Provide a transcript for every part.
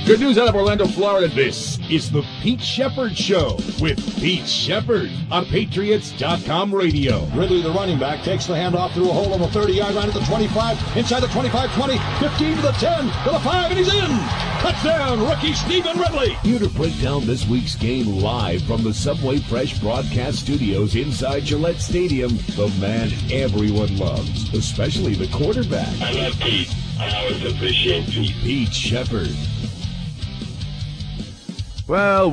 Good news out of Orlando, Florida. This is the Pete Shepard Show with Pete Shepard on Patriots.com radio. Ridley, the running back, takes the handoff through a hole on the 30-yard line at the 25, inside the 25, 20, 15 to the 10, to the 5, and he's in! Touchdown, rookie Stephen Ridley! Here to break down this week's game live from the Subway Fresh broadcast studios inside Gillette Stadium, the man everyone loves, especially the quarterback. I love Pete. I always appreciate Pete. Pete Shepard. Well,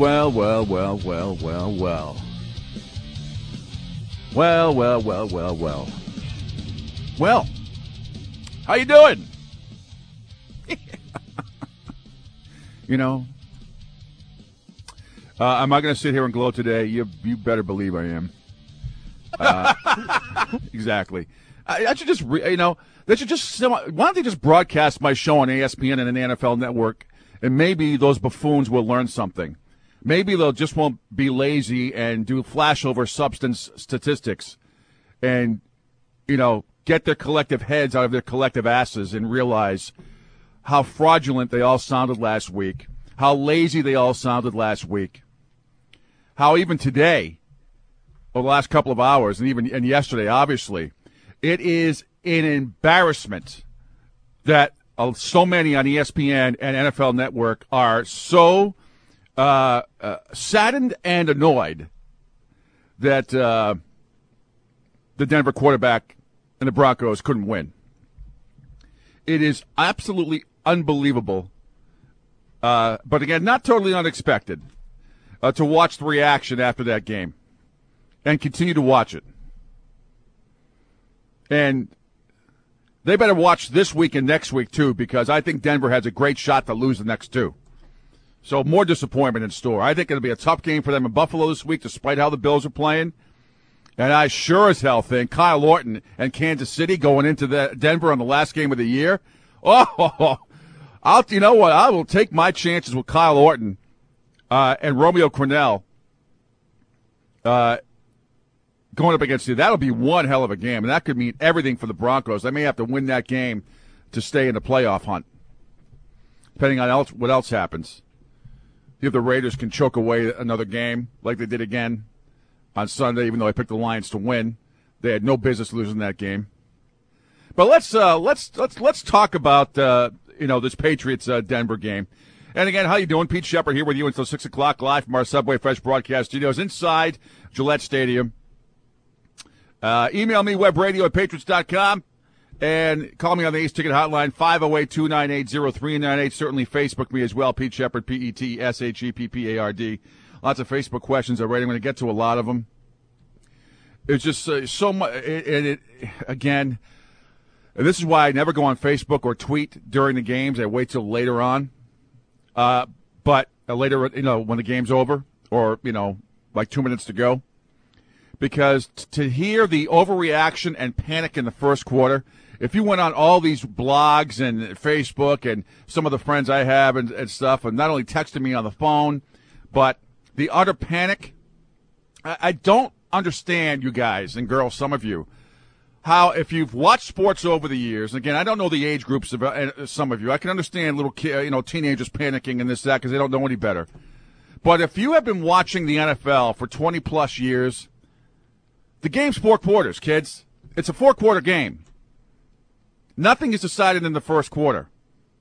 how you doing? You know, am I going to sit here and gloat today? You better believe I am. Exactly. I should just, they should just, why don't they just broadcast my show on ESPN and the NFL Network, and maybe those buffoons will learn something. Maybe they'll just won't be lazy and do flashover substance statistics and, get their collective heads out of their collective asses and realize how fraudulent they all sounded last week, how lazy they all sounded last week, how even today, over the last couple of hours, and yesterday, obviously, it is an embarrassment that so many on ESPN and NFL Network are so saddened and annoyed that the Denver quarterback and the Broncos couldn't win. It is absolutely unbelievable, but again, not totally unexpected, to watch the reaction after that game and continue to watch it. And they better watch this week and next week, too, because I think Denver has a great shot to lose the next two. So more disappointment in store. I think it'll be a tough game for them in Buffalo this week, despite how the Bills are playing. And I sure as hell think Kyle Orton and Kansas City going into Denver on the last game of the year. You know what? I will take my chances with Kyle Orton and Romeo Crennel going up against you. That'll be one hell of a game, and that could mean everything for the Broncos. They may have to win that game to stay in the playoff hunt, depending on what else happens. If the Raiders can choke away another game like they did again on Sunday, even though I picked the Lions to win, they had no business losing that game. But let's talk about this Patriots Denver game. And again, how you doing? Pete Shepard here with you until 6 o'clock, live from our Subway Fresh broadcast studios inside Gillette Stadium. Email me, webradio@patriots.com, and call me on the Ace Ticket Hotline, 508-298-0398. Certainly Facebook me as well, Pete Shepard, PETSHEPPARD. Lots of Facebook questions already. I'm going to get to a lot of them. It's just so much. Again, and this is why I never go on Facebook or tweet during the games. I wait till later on. But later, when the game's over or, like 2 minutes to go. Because to hear the overreaction and panic in the first quarter, if you went on all these blogs and Facebook and some of the friends I have and stuff, and not only texting me on the phone, but the utter panic, I don't understand, you guys and girls, some of you, how if you've watched sports over the years, and again, I don't know the age groups of some of you. I can understand little teenagers panicking and this, that, because they don't know any better. But if you have been watching the NFL for 20-plus years, the game's 4 quarters, kids. It's a 4-quarter game. Nothing is decided in the first quarter.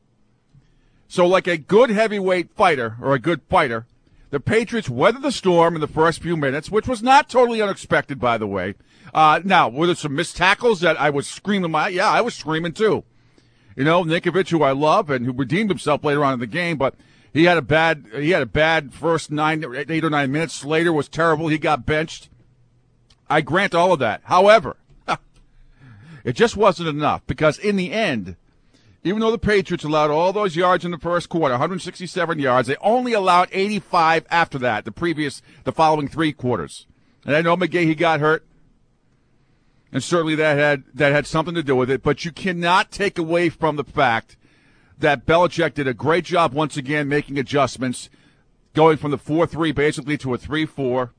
So like a good heavyweight fighter or a good fighter, the Patriots weathered the storm in the first few minutes, which was not totally unexpected, by the way. Now, were there some missed tackles that I was screaming? Yeah, I was screaming too. Nikovic, who I love and who redeemed himself later on in the game, but he had a bad first 8 or 9 minutes. Slater was terrible. He got benched. I grant all of that. However, it just wasn't enough because in the end, even though the Patriots allowed all those yards in the first quarter, 167 yards, they only allowed 85 after that, the following 3 quarters. And I know McGahee got hurt, and certainly that had something to do with it, but you cannot take away from the fact that Belichick did a great job once again making adjustments, going from the 4-3 basically to a 3-4.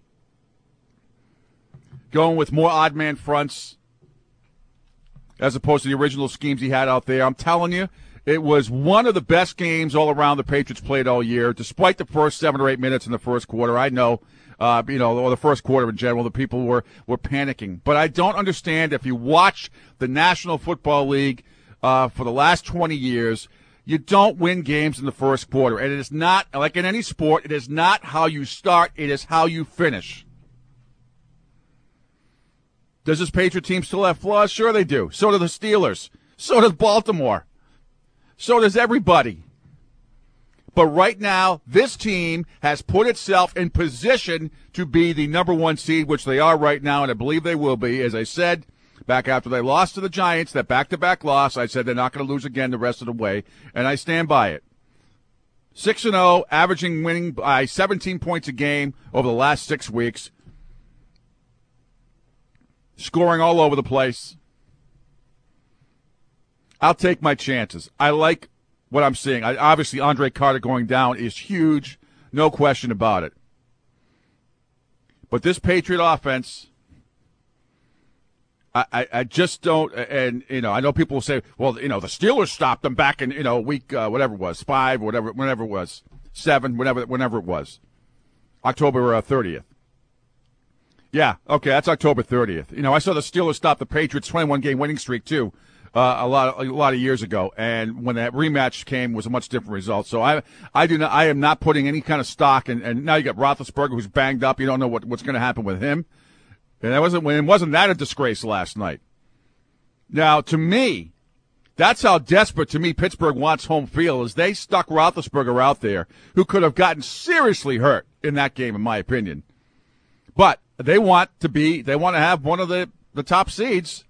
Going with more odd man fronts as opposed to the original schemes he had out there. I'm telling you, It was one of the best games all around the Patriots played all year, despite the first 7 or 8 minutes in the first quarter. I know, or the first quarter in general, the people were panicking. But I don't understand, if you watch the National Football League for the last 20 years, you don't win games in the first quarter. And it is not, like in any sport, it is not how you start, it is how you finish. Does this Patriot team still have flaws? Sure they do. So do the Steelers. So does Baltimore. So does everybody. But right now, this team has put itself in position to be the number 1 seed, which they are right now, and I believe they will be. As I said, back after they lost to the Giants, that back-to-back loss, I said they're not going to lose again the rest of the way, and I stand by it. 6-0, averaging winning by 17 points a game over the last 6 weeks. Scoring all over the place. I'll take my chances. I like what I'm seeing. Obviously, Andre Carter going down is huge. No question about it. But this Patriot offense, I just don't, and, I know people will say, well, the Steelers stopped them back in, week, whatever it was, 5, whenever it was, 7, whenever it was, October 30th. Yeah, okay, that's October 30th. I saw the Steelers stop the Patriots' 21-game winning streak, too, a lot of years ago, and when that rematch came, it was a much different result. So I am not putting any kind of stock, and now you got Roethlisberger, who's banged up. You don't know what's going to happen with him. And wasn't that a disgrace last night? Now, to me, that's how desperate, to me, Pittsburgh wants home field, is they stuck Roethlisberger out there, who could have gotten seriously hurt in that game, in my opinion. But they want to have one of the top seeds,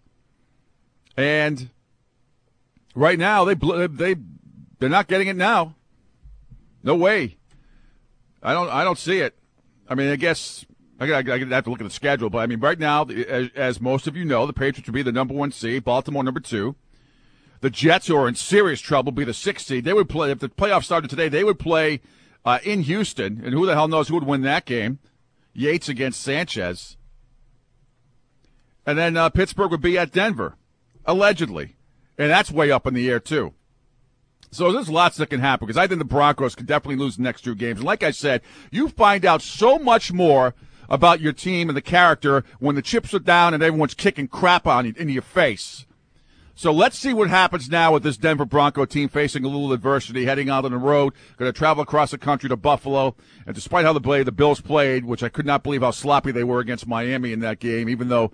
and right now they're not getting it now. No way. I don't see it. I mean, I guess I have to look at the schedule, but I mean, right now, as most of you know, the Patriots would be the number 1 seed, Baltimore number 2. The Jets, who are in serious trouble, would be the 6th seed. They would play, if the playoffs started today, they would play in Houston, and who the hell knows who would win that game? Yates against Sanchez. And then Pittsburgh would be at Denver, allegedly. And that's way up in the air, too. So there's lots that can happen, because I think the Broncos could definitely lose the next 2 games. And like I said, you find out so much more about your team and the character when the chips are down and everyone's kicking crap on you, into your face. So let's see what happens now with this Denver Bronco team facing a little adversity, heading out on the road, going to travel across the country to Buffalo. And despite how the Bills played, which I could not believe how sloppy they were against Miami in that game, even though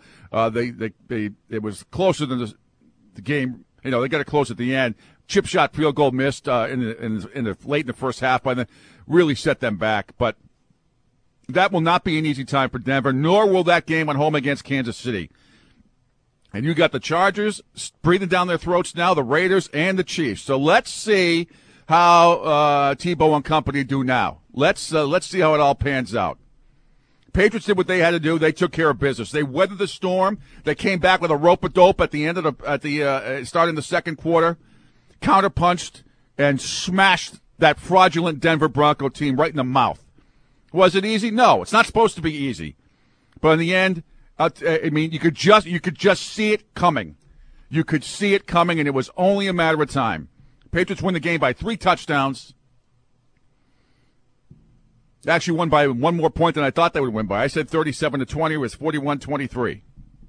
it was closer than the game. They got it close at the end. Chip shot field goal missed late in the first half, but then really set them back. But that will not be an easy time for Denver, nor will that game at home against Kansas City. And you got the Chargers breathing down their throats now, the Raiders and the Chiefs. So let's see how Tebow and company do now. Let's see how it all pans out. Patriots did what they had to do. They took care of business. They weathered the storm. They came back with a rope-a-dope at the end of starting the second quarter, counterpunched and smashed that fraudulent Denver Bronco team right in the mouth. Was it easy? No, it's not supposed to be easy. But in the end, I mean, you could just see it coming. You could see it coming, and it was only a matter of time. Patriots win the game by 3 touchdowns. They actually won by 1 more point than I thought they would win by. I said 37-20. It was 41-23.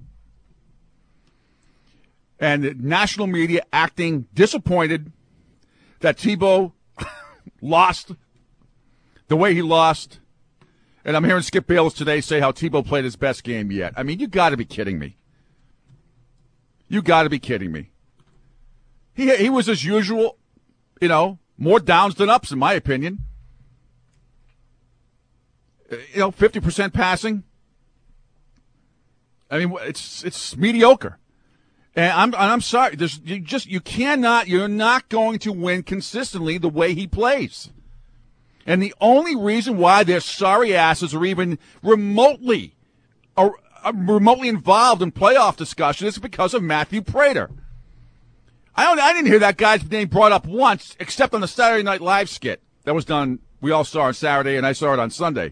And the national media acting disappointed that Tebow lost the way he lost. And I'm hearing Skip Bayless today say how Tebow played his best game yet. I mean, you got to be kidding me. You got to be kidding me. He was as usual, more downs than ups in my opinion. 50% passing. I mean, it's mediocre. And I'm sorry. You're not going to win consistently the way he plays. And the only reason why their sorry asses are even remotely involved in playoff discussion is because of Matthew Prater. I didn't hear that guy's name brought up once, except on the Saturday Night Live skit that was done. We all saw on Saturday, and I saw it on Sunday.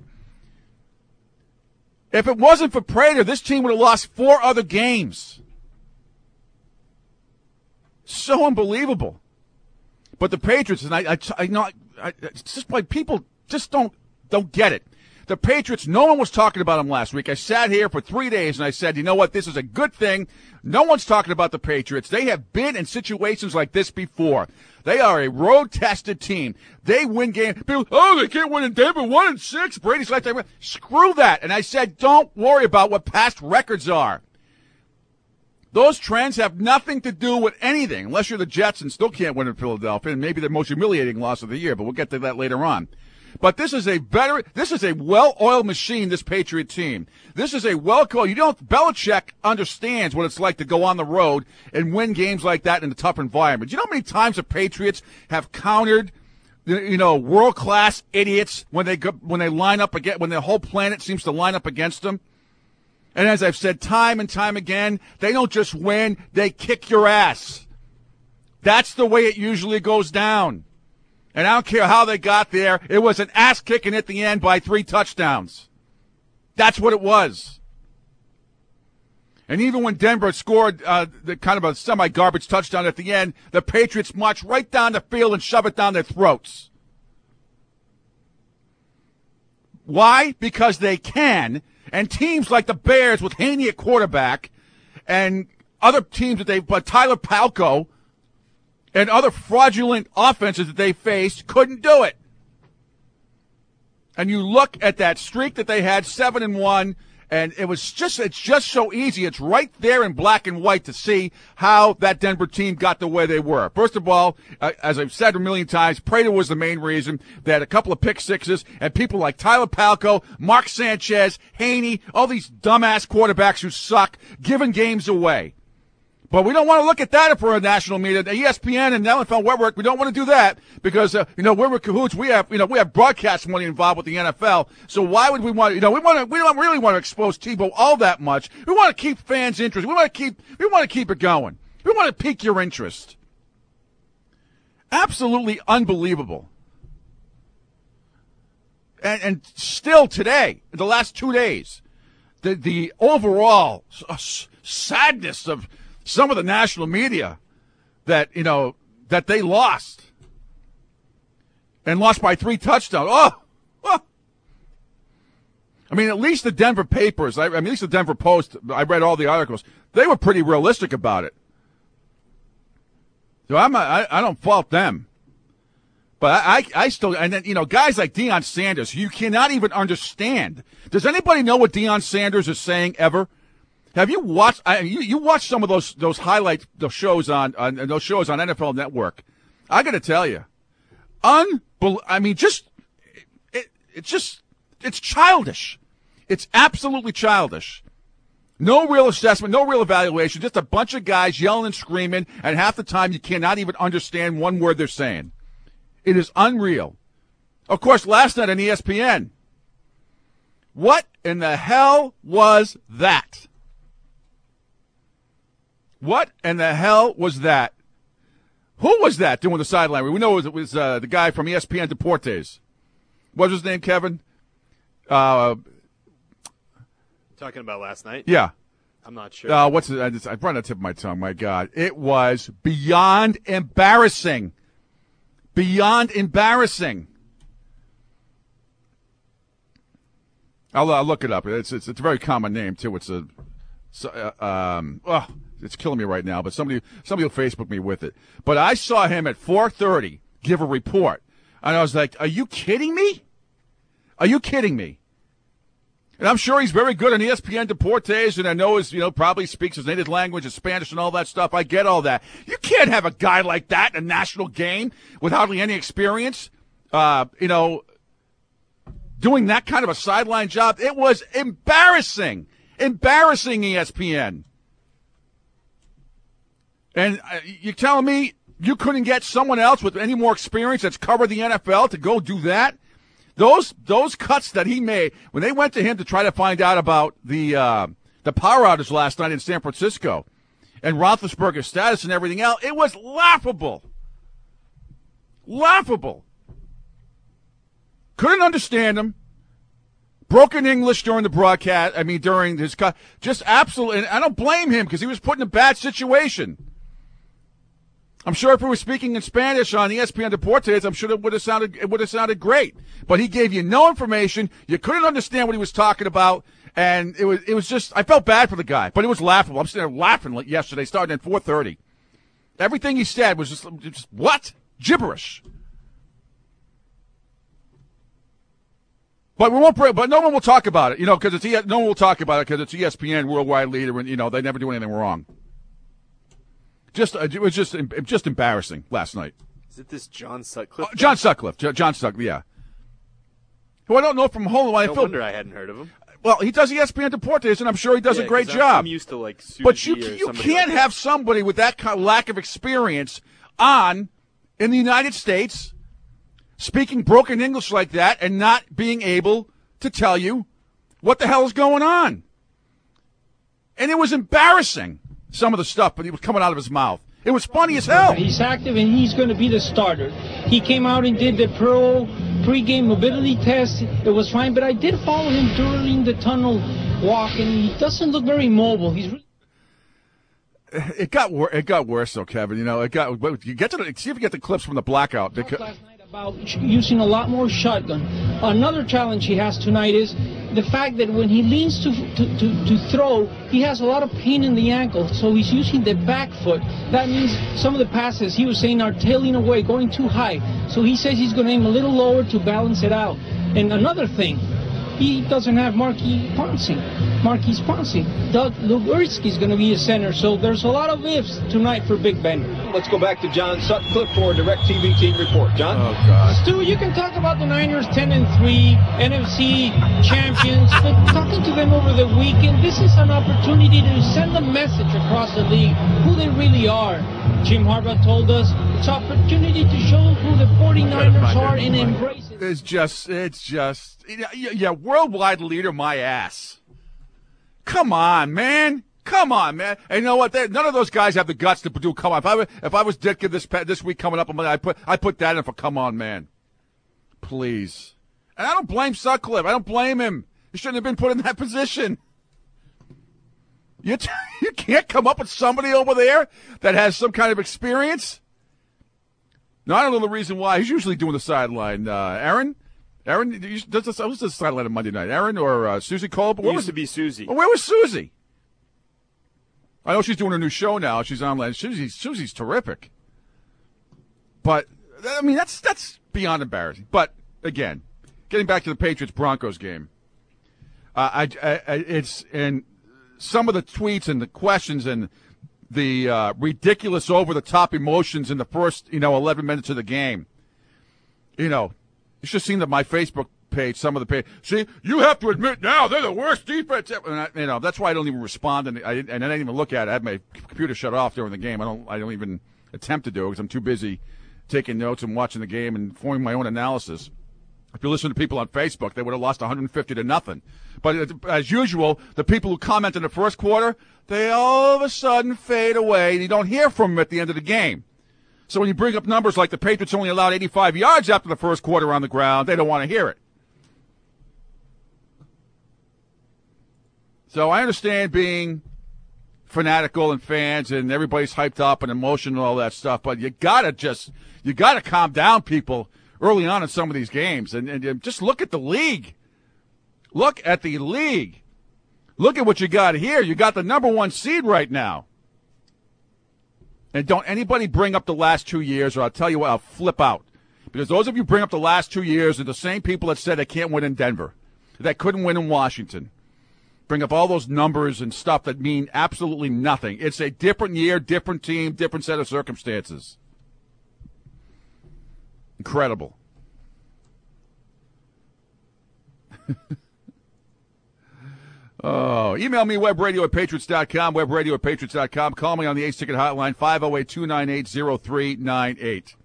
If it wasn't for Prater, this team would have lost 4 other games. So unbelievable. But the Patriots, and I know, it's just like people just don't get it. The Patriots, no one was talking about them last week. I sat here for 3 days and I said, you know what, this is a good thing. No one's talking about the Patriots. They have been in situations like this before. They are a road-tested team. They win games. People, they can't win in Denver. 1-6. Brady's like that. Screw that. And I said, don't worry about what past records are. Those trends have nothing to do with anything, unless you're the Jets and still can't win in Philadelphia, and maybe the most humiliating loss of the year, but we'll get to that later on. But this is a well-oiled machine, this Patriot team. This is a well-coached. Belichick understands what it's like to go on the road and win games like that in a tough environment. Do you know how many times the Patriots have countered, world-class idiots when they line up against, when the whole planet seems to line up against them? And as I've said time and time again, they don't just win, they kick your ass. That's the way it usually goes down. And I don't care how they got there. It was an ass kicking at the end by 3 touchdowns. That's what it was. And even when Denver scored the kind of a semi-garbage touchdown at the end, the Patriots marched right down the field and shoved it down their throats. Why? Because they can. And teams like the Bears with Haney at quarterback and other teams but Tyler Palko and other fraudulent offenses that they faced couldn't do it. And you look at that streak that they had, 7-1, and it's just so easy. It's right there in black and white to see how that Denver team got the way they were. First of all, as I've said a million times, Prater was the main reason. They had a couple of pick sixes, and people like Tyler Palko, Mark Sanchez, Haney, all these dumbass quarterbacks who suck, giving games away. But we don't want to look at that for a national media. The ESPN and NFL Network, we don't want to do that because, we're in cahoots. We have broadcast money involved with the NFL. So why would we want, we don't really want to expose Tebow all that much. We want to keep fans' interest. We want to keep it going. We want to pique your interest. Absolutely unbelievable. And still today, the last 2 days, the overall sadness of some of the national media that they lost and lost by 3 touchdowns. Oh. I mean, at least the Denver papers, at least the Denver Post, I read all the articles. They were pretty realistic about it. So I don't fault them. But I still, and then, guys like Deion Sanders, you cannot even understand. Does anybody know what Deion Sanders is saying ever? Have you watched? You watched some of those highlights, those shows on NFL Network. I got to tell you, it's childish. It's absolutely childish. No real assessment, no real evaluation. Just a bunch of guys yelling and screaming, and half the time you cannot even understand one word they're saying. It is unreal. Of course, last night on ESPN, what in the hell was that? What in the hell was that? Who was that doing the sideline? We know it was the guy from ESPN Deportes. What was his name, Kevin? Talking about last night? Yeah. I'm not sure. What's it? I brought it on the tip of my tongue. My God. It was beyond embarrassing. Beyond embarrassing. I'll look it up. It's a very common name, too. It's it's killing me right now, but somebody will Facebook me with it. But I saw him at 4:30 give a report, and I was like, "Are you kidding me? Are you kidding me?" And I'm sure he's very good on ESPN Deportes, and I know probably speaks his native language, Spanish, and all that stuff. I get all that. You can't have a guy like that in a national game with hardly any experience, doing that kind of a sideline job. It was embarrassing. Embarrassing, ESPN. And you're telling me you couldn't get someone else with any more experience that's covered the NFL to go do that? Those cuts that he made when they went to him to try to find out about the power outage last night in San Francisco and Roethlisberger's status and everything else, it was laughable. Laughable. Couldn't understand him. Broken English during the broadcast. During his cut. Just absolutely. And I don't blame him because he was put in a bad situation. I'm sure if we were speaking in Spanish on ESPN Deportes, I'm sure it would have sounded great. But he gave you no information. You couldn't understand what he was talking about, and it was just, I felt bad for the guy, but it was laughable. I'm sitting there laughing like yesterday, starting at 4:30. Everything he said was just what? Gibberish. But no one will talk about it, because no one will talk about it because it's ESPN, worldwide leader, and they never do anything wrong. It was just embarrassing last night. Is it this John Sutcliffe? John Sutcliffe, yeah. Who I don't know from home. No wonder I hadn't heard of him. Well, he does ESPN Deportes, and I'm sure he does a great job. I'm used to Susie, but you can't have somebody with that kind of lack of experience in the United States speaking broken English like that and not being able to tell you what the hell is going on. And it was embarrassing, some of the stuff that he was coming out of his mouth. It was funny as hell. He's active, and he's going to be the starter. He came out and did the pre-game mobility test. It was fine, but I did follow him during the tunnel walk, and he doesn't look very mobile. He's really... It got worse, though, Kevin. See if you get the clips from the blackout. Last night about using a lot more shotgun. Another challenge he has tonight is the fact that when he leans to throw, he has a lot of pain in the ankle, so he's using the back foot. That means some of the passes, he was saying, are tailing away, going too high. So he says he's going to aim a little lower to balance it out. And another thing, he doesn't have Marquise Ponce. Doug Lugerski is going to be a center, so there's a lot of ifs tonight for Big Ben. Let's go back to John Sutcliffe for a DirecTV team report. John? Oh, God. Stu, you can talk about the Niners 10-3, NFC champions, but talking to them over the weekend, this is an opportunity to send a message across the league who they really are. Jim Harbaugh told us it's an opportunity to show who the 49ers are and embrace it. It's just, worldwide leader, my ass. Come on, man. And you know what? None of those guys have the guts to do. Come on. If I was Ditka this week coming up, I put that in for come on, man. Please. And I don't blame Sutcliffe. I don't blame him. He shouldn't have been put in that position. You can't come up with somebody over there that has some kind of experience. Now, I don't know the reason why. He's usually doing the sideline. Aaron, who's the sideline on Monday night? Aaron or Susie Kolb? It used to be Susie. Where was Susie? I know she's doing a new show now. She's online. Susie's terrific. But, I mean, that's beyond embarrassing. But, again, getting back to the Patriots-Broncos game, it's in some of the tweets and the questions and the ridiculous over-the-top emotions in the first, 11 minutes of the game. You should have seen my Facebook page, some of the page. See, you have to admit now they're the worst defense ever. And that's why I don't even respond, and I didn't even look at it. I had my computer shut off during the game. I don't even attempt to do it because I'm too busy taking notes and watching the game and forming my own analysis. If you listen to people on Facebook, they would have lost 150-0. But as usual, the people who comment in the first quarter, they all of a sudden fade away, and you don't hear from them at the end of the game. So when you bring up numbers like the Patriots only allowed 85 yards after the first quarter on the ground, they don't want to hear it. So I understand being fanatical and fans and everybody's hyped up and emotional and all that stuff, but you gotta calm down, people, early on in some of these games and just look at the league. Look at the league. Look at what you got here. You got the number 1 seed right now. And don't anybody bring up the last 2 years, or I'll tell you what, I'll flip out. Because those of you bring up the last 2 years are the same people that said they can't win in Denver, that couldn't win in Washington. Bring up all those numbers and stuff that mean absolutely nothing. It's a different year, different team, different set of circumstances. Incredible. Oh, email me, webradio@patriots.com, webradio@patriots.com. Call me on the Ace Ticket Hotline, 508-298-0398.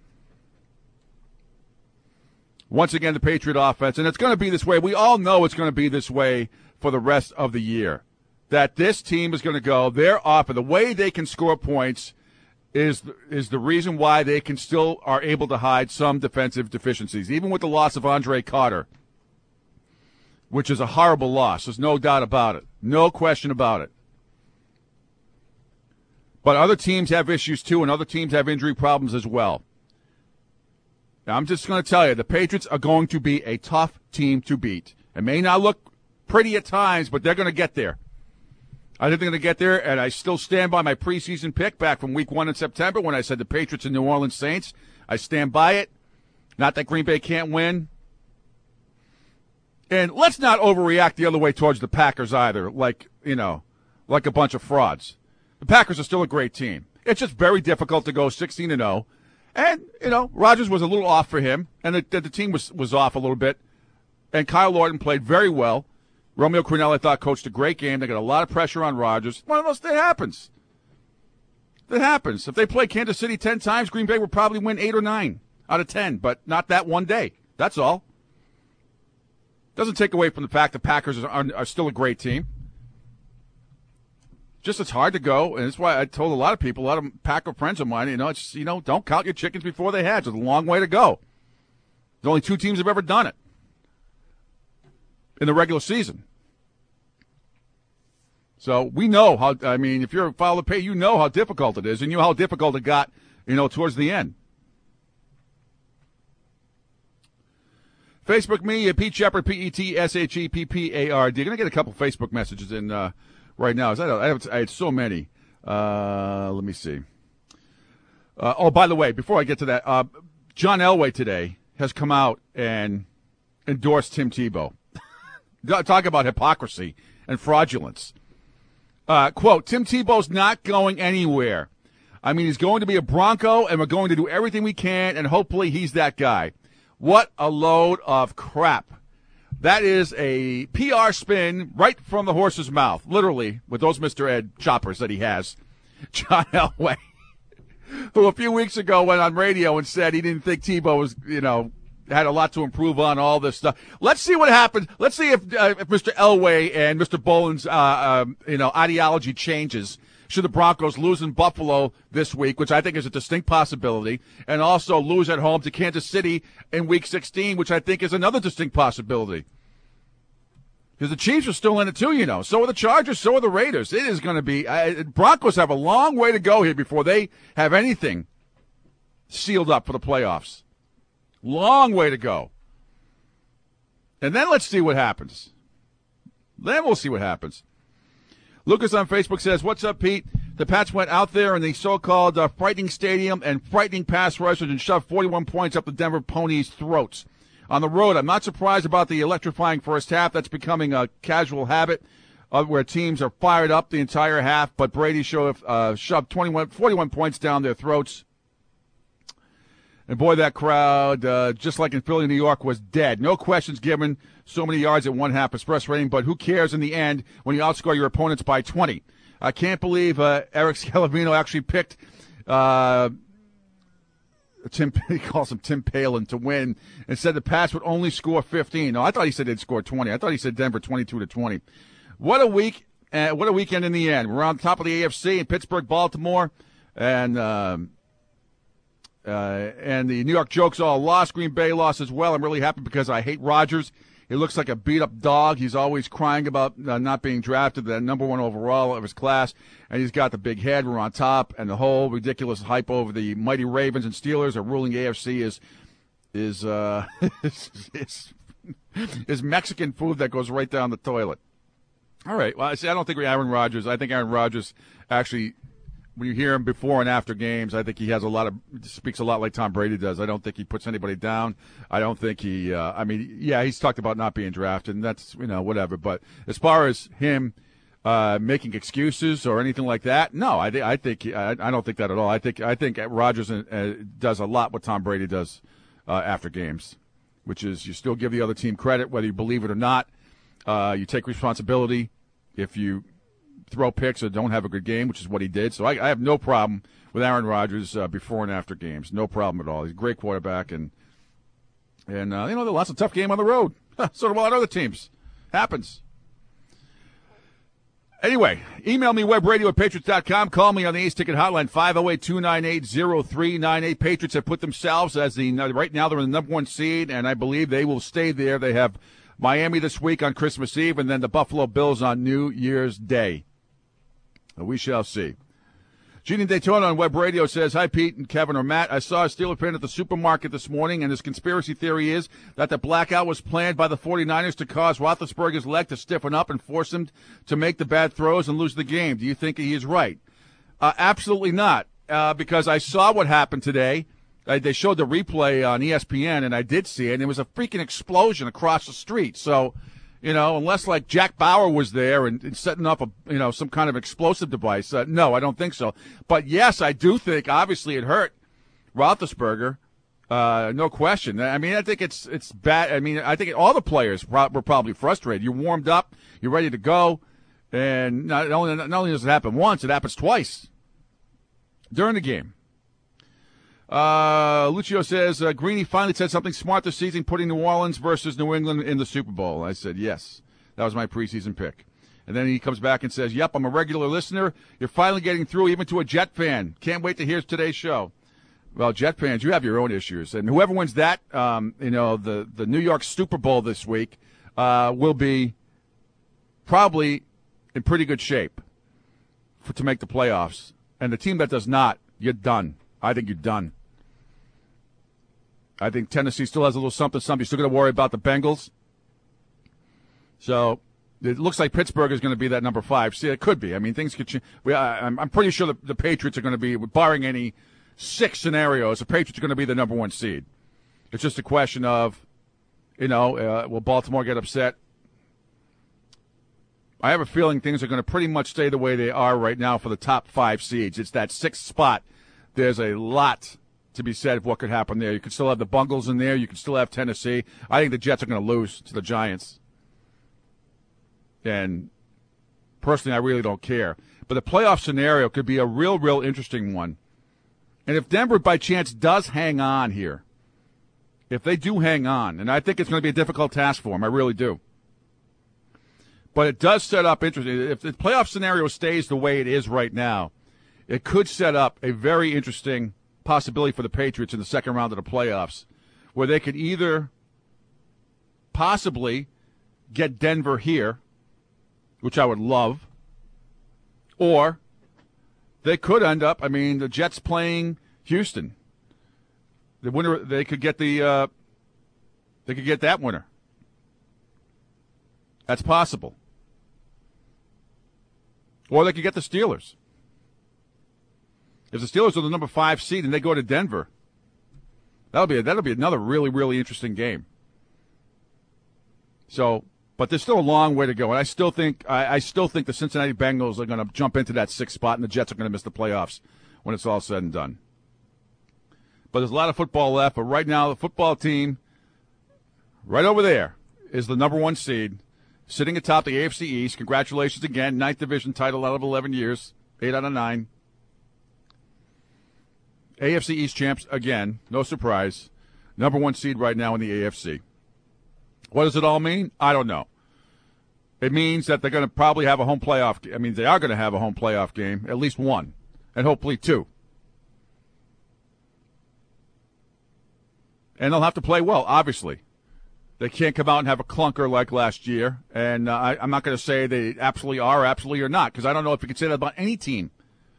Once again, the Patriot offense, and it's going to be this way. We all know it's going to be this way for the rest of the year, that this team is going to go, they're off, and the way they can score points is the reason why they can still are able to hide some defensive deficiencies, even with the loss of Andre Carter, which is a horrible loss. There's no doubt about it. No question about it. But other teams have issues too, and other teams have injury problems as well. Now, I'm just going to tell you, the Patriots are going to be a tough team to beat. It may not look pretty at times, but they're going to get there. I think they're going to get there, and I still stand by my preseason pick back from week 1 in September when I said the Patriots and New Orleans Saints. I stand by it. Not that Green Bay can't win. And let's not overreact the other way towards the Packers either, like a bunch of frauds. The Packers are still a great team. It's just very difficult to go 16-0. And, Rodgers was a little off for him, and the team was off a little bit. And Kyle Orton played very well. Romeo Crennel, I thought, coached a great game. They got a lot of pressure on Rodgers. One of those, that happens. That happens. If they play Kansas City 10 times, Green Bay would probably win 8 or 9 out of 10, but not that one day. That's all. Doesn't take away from the fact the Packers are still a great team. Just it's hard to go, and that's why I told a lot of people, a lot of Packer friends of mine, don't count your chickens before they hatch. It's a long way to go. There's only 2 teams have ever done it in the regular season. So we know how, if you're a follow the pay, you know how difficult it is, and you know how difficult it got, towards the end. Facebook me, Pete Shepherd, PETSHEPPARD. You're going to get a couple Facebook messages in right now. I had so many. Let me see. By the way, before I get to that, John Elway today has come out and endorsed Tim Tebow. Talk about hypocrisy and fraudulence. Quote, Tim Tebow's not going anywhere. He's going to be a Bronco, and we're going to do everything we can, and hopefully he's that guy. What a load of crap. That is a PR spin right from the horse's mouth, literally, with those Mr. Ed choppers that he has. John Elway, who a few weeks ago went on radio and said he didn't think Tebow was, had a lot to improve on, all this stuff. Let's see what happens. Let's see if Mr. Elway and Mr. Boland's, ideology changes. Should the Broncos lose in Buffalo this week, which I think is a distinct possibility, and also lose at home to Kansas City in Week 16, which I think is another distinct possibility. Because the Chiefs are still in it too, So are the Chargers, so are the Raiders. It is going to be Broncos have a long way to go here before they have anything sealed up for the playoffs. Long way to go. And then let's see what happens. Then we'll see what happens. Lucas on Facebook says, what's up, Pete? The Pats went out there in the so-called frightening stadium and frightening pass rushers and shoved 41 points up the Denver Ponies' throats. On the road, I'm not surprised about the electrifying first half. That's becoming a casual habit where teams are fired up the entire half, but Brady shoved 41 points down their throats. And boy, that crowd, just like in Philly, New York, was dead. No questions given. So many yards at one half is frustrating, but who cares in the end when you outscore your opponents by 20? I can't believe Eric Scalavino actually picked he calls him Tim Palin to win and said the Pats would only score 15. No, I thought he said they'd score 20. I thought he said Denver 22-20. What a week! What a weekend in the end. We're on top of the AFC in Pittsburgh, Baltimore, and the New York Jokes all lost. Green Bay lost as well. I'm really happy because I hate Rodgers. He looks like a beat-up dog. He's always crying about not being drafted, the number 1 overall of his class. And he's got the big head. We're on top. And the whole ridiculous hype over the mighty Ravens and Steelers are ruling AFC is Mexican food that goes right down the toilet. All right. Well, I don't think Aaron Rodgers. I think Aaron Rodgers actually – when you hear him before and after games, I think he has speaks a lot like Tom Brady does. I don't think he puts anybody down. I don't think he, he's talked about not being drafted, and that's, whatever. But as far as him making excuses or anything like that, no, I don't think that at all. I think Rodgers does a lot what Tom Brady does after games, which is you still give the other team credit, whether you believe it or not. You take responsibility if you throw picks or don't have a good game, which is what he did. So I have no problem with Aaron Rodgers before and after games. No problem at all. He's a great quarterback, and there's lots of tough game on the road. So do a lot of other teams. Happens. Anyway, email me, webradio@patriots.com. Call me on the Ace Ticket Hotline, 508-298-0398. Patriots have put themselves right now they're in the number 1 seed, and I believe they will stay there. They have Miami this week on Christmas Eve, and then the Buffalo Bills on New Year's Day. We shall see. Gene in Daytona on Web Radio says, hi, Pete and Kevin or Matt. I saw a Steeler fan at the supermarket this morning, and his conspiracy theory is that the blackout was planned by the 49ers to cause Roethlisberger's leg to stiffen up and force him to make the bad throws and lose the game. Do you think he is right? Absolutely not, because I saw what happened today. They showed the replay on ESPN, and I did see it, and it was a freaking explosion across the street. So, unless like Jack Bauer was there and setting up some kind of explosive device, no, I don't think so. But yes, I do think obviously it hurt Roethlisberger, no question. I mean, I think it's bad. I mean, I think all the players were probably frustrated. You're warmed up, you're ready to go, and not only does it happen once, it happens twice during the game. Lucio says, Greeny finally said something smart this season, putting New Orleans versus New England in the Super Bowl. I said, yes. That was my preseason pick. And then he comes back and says, yep, I'm a regular listener. You're finally getting through even to a Jet fan. Can't wait to hear today's show. Well, Jet fans, you have your own issues. And whoever wins that, the New York Super Bowl this week will be probably in pretty good shape to make the playoffs. And the team that does not, you're done. I think you're done. I think Tennessee still has a little something. You're still going to worry about the Bengals. So it looks like Pittsburgh is going to be that number 5. See, it could be. I mean, things could change. I'm pretty sure the Patriots are going to be, barring any 6 scenarios, the Patriots are going to be the number 1 seed. It's just a question of, will Baltimore get upset? I have a feeling things are going to pretty much stay the way they are right now for the top 5 seeds. It's that 6th spot. There's a lot to be said of what could happen there. You could still have the Bungles in there. You could still have Tennessee. I think the Jets are going to lose to the Giants. And personally, I really don't care. But the playoff scenario could be a real, real interesting one. And if Denver, by chance, does hang on here, if they do hang on, and I think it's going to be a difficult task for them, I really do. But it does set up interesting. If the playoff scenario stays the way it is right now, it could set up a very interesting possibility for the Patriots in the second round of the playoffs, where they could either possibly get Denver here, which I would love, or they could end up, the Jets playing Houston. The winner, they could get that winner. That's possible. Or they could get the Steelers. If the Steelers are the number 5 seed and they go to Denver, that'll be another really, really interesting game. So, but there's still a long way to go, and I still think the Cincinnati Bengals are going to jump into that 6th spot, and the Jets are going to miss the playoffs when it's all said and done. But there's a lot of football left. But right now, the football team, right over there, is the number 1 seed, sitting atop the AFC East. Congratulations again, 9th division title out of 11 years, 8 out of 9. AFC East champs again, no surprise. Number 1 seed right now in the AFC. What does it all mean? I don't know. It means that they're going to probably have a home playoff. They are going to have a home playoff game, at least 1, and hopefully 2. And they'll have to play well, obviously. They can't come out and have a clunker like last year. And I'm not going to say they absolutely are, absolutely or not, because I don't know if you can say that about any team.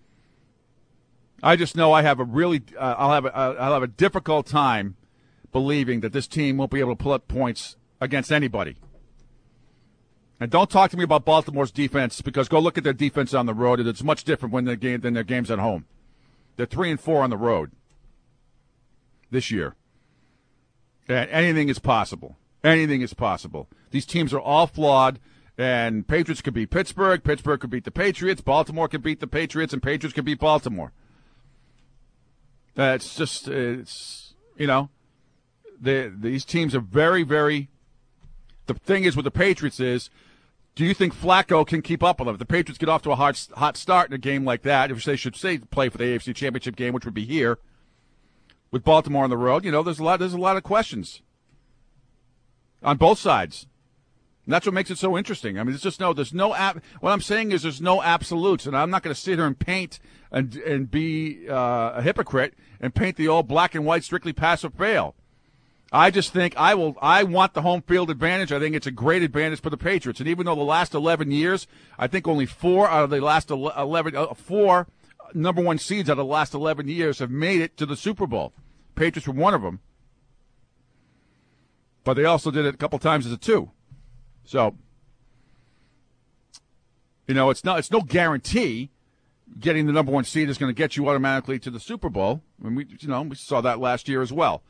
I just know I have a really I'll have a difficult time believing that this team won't be able to pull up points against anybody. And don't talk to me about Baltimore's defense, because go look at their defense on the road, and it's much different than their games at home. They're 3-4 on the road this year. And anything is possible. Anything is possible. These teams are all flawed, and Patriots could beat Pittsburgh. Pittsburgh could beat the Patriots. Baltimore could beat the Patriots, and Patriots could beat Baltimore. These teams are very, very. The thing is with the Patriots is, do you think Flacco can keep up with them? If the Patriots get off to a hot start in a game like that, if they should play for the AFC Championship game, which would be here, with Baltimore on the road, there's a lot of questions on both sides. And that's what makes it so interesting. What I'm saying is there's no absolutes, and I'm not going to sit here and paint and be a hypocrite and paint the old black and white strictly pass or fail. I just think I want the home field advantage. I think it's a great advantage for the Patriots. And even though the last 11 years, I think only 4 out of the last 4 number one seeds out of the last 11 years have made it to the Super Bowl. Patriots were one of them. But they also did it a couple times as a 2. So, it's no guarantee getting the number one seed is going to get you automatically to the Super Bowl. I mean, we saw that last year as well.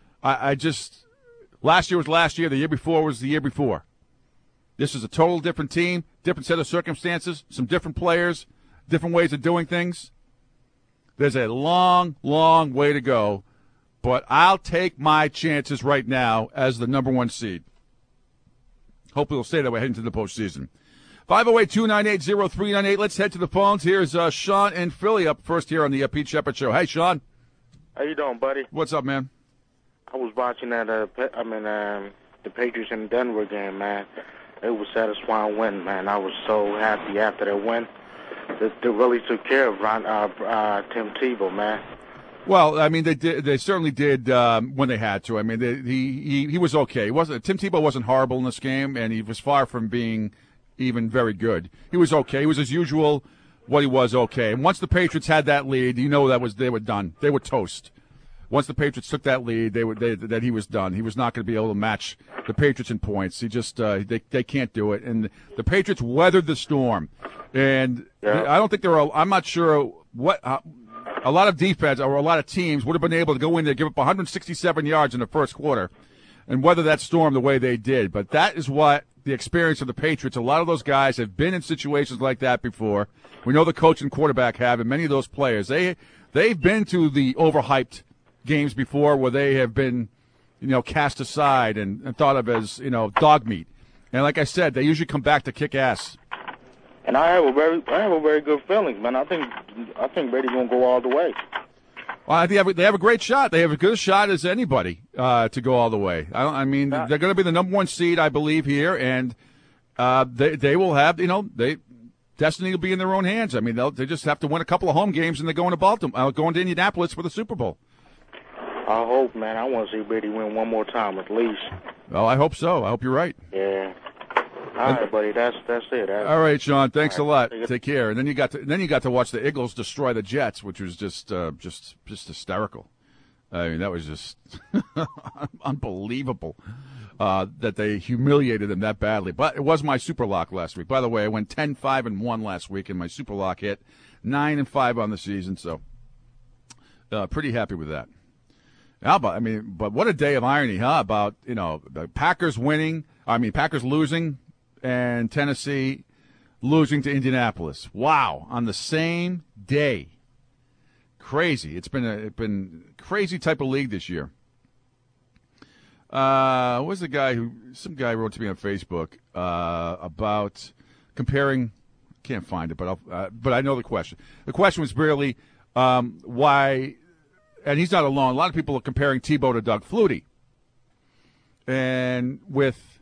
Last year was last year. The year before was the year before. This is a total different team, different set of circumstances, some different players, different ways of doing things. There's a long, long way to go, but I'll take my chances right now as the number one seed. Hopefully it'll stay that way heading to the postseason. 508-298-0398. Let's head to the phones. Here's Sean in Philly up first here on the Pete Shepard Show. Hey, Sean. How you doing, buddy? What's up, man? I was watching that. The Patriots and Denver game, man. It was satisfying win, man. I was so happy after that win. They really took care of Tim Tebow, man. Well, I mean, they certainly did when they had to. I mean, he was okay. Tim Tebow wasn't horrible in this game, and he was far from being even very good. He was okay. He was as usual. What he was okay. And once the Patriots had that lead, they were done. They were toast. Once the Patriots took that lead, that he was done. He was not going to be able to match the Patriots in points. He just they can't do it. And the Patriots weathered the storm. And I don't think I'm not sure what a lot of defense or a lot of teams would have been able to go in there, give up 167 yards in the first quarter, and weather that storm the way they did. But that is what the experience of the Patriots. A lot of those guys have been in situations like that before. We know the coach and quarterback have, and many of those players they've been to the overhyped games before where they have been, cast aside and thought of as, dog meat. And like I said, they usually come back to kick ass. And I have a very good feeling, man. I think Brady's gonna go all the way. Well, I think they have a great shot. They have as good a shot as anybody to go all the way. They're going to be the number one seed, I believe, here, and they will have, destiny will be in their own hands. I mean, they just have to win a couple of home games, and they're going to Baltimore, going to Indianapolis for the Super Bowl. I hope, man. I want to see Brady win one more time at least. Well, I hope so. I hope you're right. Yeah. All right, buddy. That's it. All right, Sean. Thanks a lot. Take care. And then you got to watch the Eagles destroy the Jets, which was just hysterical. I mean, that was just unbelievable that they humiliated them that badly. But it was my super lock last week. By the way, I went 10-5-1 last week, and my super lock hit 9-5 on the season. So pretty happy with that. But what a day of irony, huh? About, the Packers losing and Tennessee losing to Indianapolis. Wow. On the same day. Crazy. It's been crazy type of league this year. What's some guy wrote to me on Facebook, about comparing, can't find it, but I know the question. The question was really, why, and he's not alone. A lot of people are comparing Tebow to Doug Flutie. And with,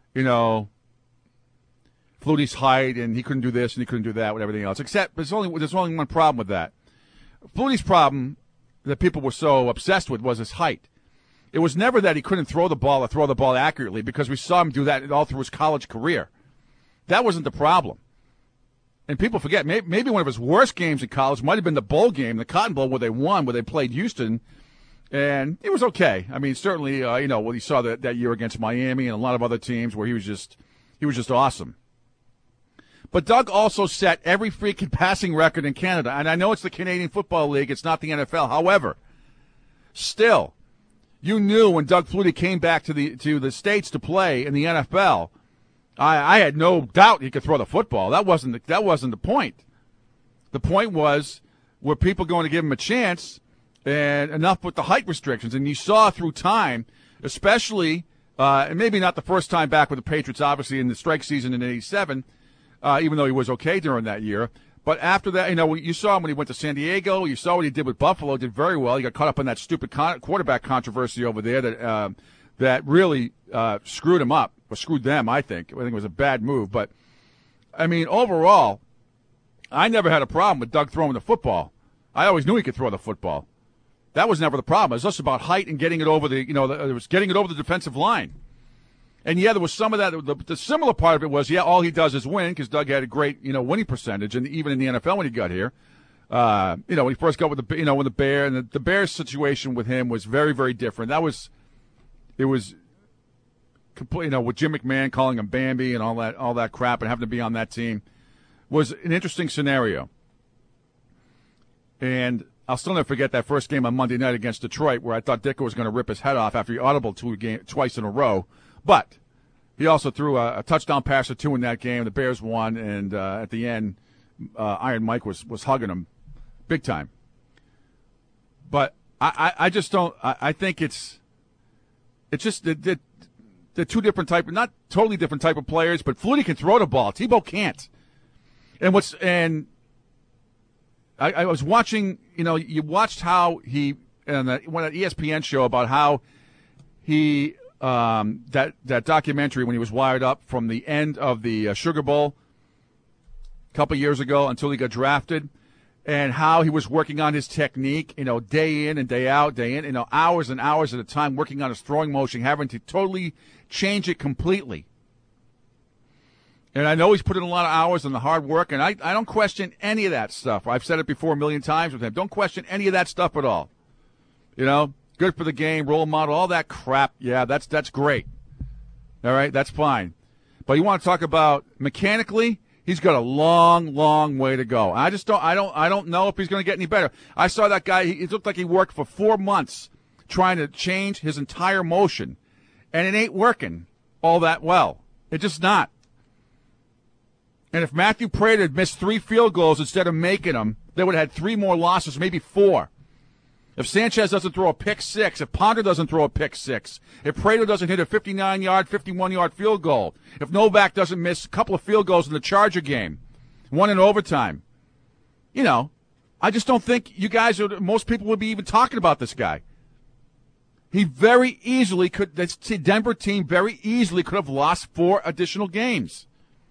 Flutie's height, and he couldn't do this and he couldn't do that with everything else. Except there's only one problem with that. Flutie's problem that people were so obsessed with was his height. It was never that he couldn't throw the ball or throw the ball accurately, because we saw him do that all through his college career. That wasn't the problem. And people forget, maybe one of his worst games in college might have been the bowl game, the Cotton Bowl, where they won, where they played Houston. And it was okay. I mean, certainly, what he saw that year against Miami and a lot of other teams where he was just awesome. But Doug also set every freaking passing record in Canada. And I know it's the Canadian Football League. It's not the NFL. However, still, you knew when Doug Flutie came back to the States to play in the NFL, I had no doubt he could throw the football. That wasn't the point. The point was, were people going to give him a chance, and enough with the height restrictions. And you saw through time, especially, and maybe not the first time back with the Patriots, obviously, in the strike season in '87, even though he was okay during that year. But after that, you saw him when he went to San Diego. You saw what he did with Buffalo. Did very well. He got caught up in that stupid quarterback controversy over there that really screwed him up, or screwed them, I think. I think it was a bad move. But, overall, I never had a problem with Doug throwing the football. I always knew he could throw the football. That was never the problem. It was just about height and getting it over it was getting it over the defensive line. And, there was some of that. The similar part of it was, all he does is win, because Doug had a great, winning percentage, and even in the NFL when he got here. When he first got with with the Bear, and the Bears situation with him was very, very different. It was complete, with Jim McMahon calling him Bambi and all that crap, and having to be on that team was an interesting scenario. And I'll still never forget that first game on Monday night against Detroit, where I thought Ditka was going to rip his head off after he audibled twice in a row, but he also threw a touchdown pass or two in that game. The Bears won, and at the end, Iron Mike was hugging him big time. But I just don't. I think it's just they're two different type, not totally different type of players. But Flutie can throw the ball. Tebow can't. And I was watching. You watched how he on that ESPN show about how he that documentary when he was wired up from the end of the Sugar Bowl a couple years ago until he got drafted. And how he was working on his technique, day in and day out, hours and hours at a time, working on his throwing motion, having to totally change it completely. And I know he's put in a lot of hours and the hard work, and I don't question any of that stuff. I've said it before a million times with him. Don't question any of that stuff at all. Good for the game, role model, all that crap. Yeah, that's great. All right, that's fine. But you want to talk about mechanically? He's got a long, long way to go. I don't know if he's going to get any better. I saw that guy. It looked like he worked for 4 months trying to change his entire motion, and it ain't working all that well. It's just not. And if Matthew Prater had missed 3 field goals instead of making them, they would have had 3 more losses, maybe 4. If Sanchez doesn't throw a pick six, if Ponder doesn't throw a pick six, if Prater doesn't hit a 59-yard, 51-yard field goal, if Novak doesn't miss a couple of field goals in the Charger game, one in overtime, I just don't think most people would be even talking about this guy. He very easily this Denver team very easily could have lost 4 additional games.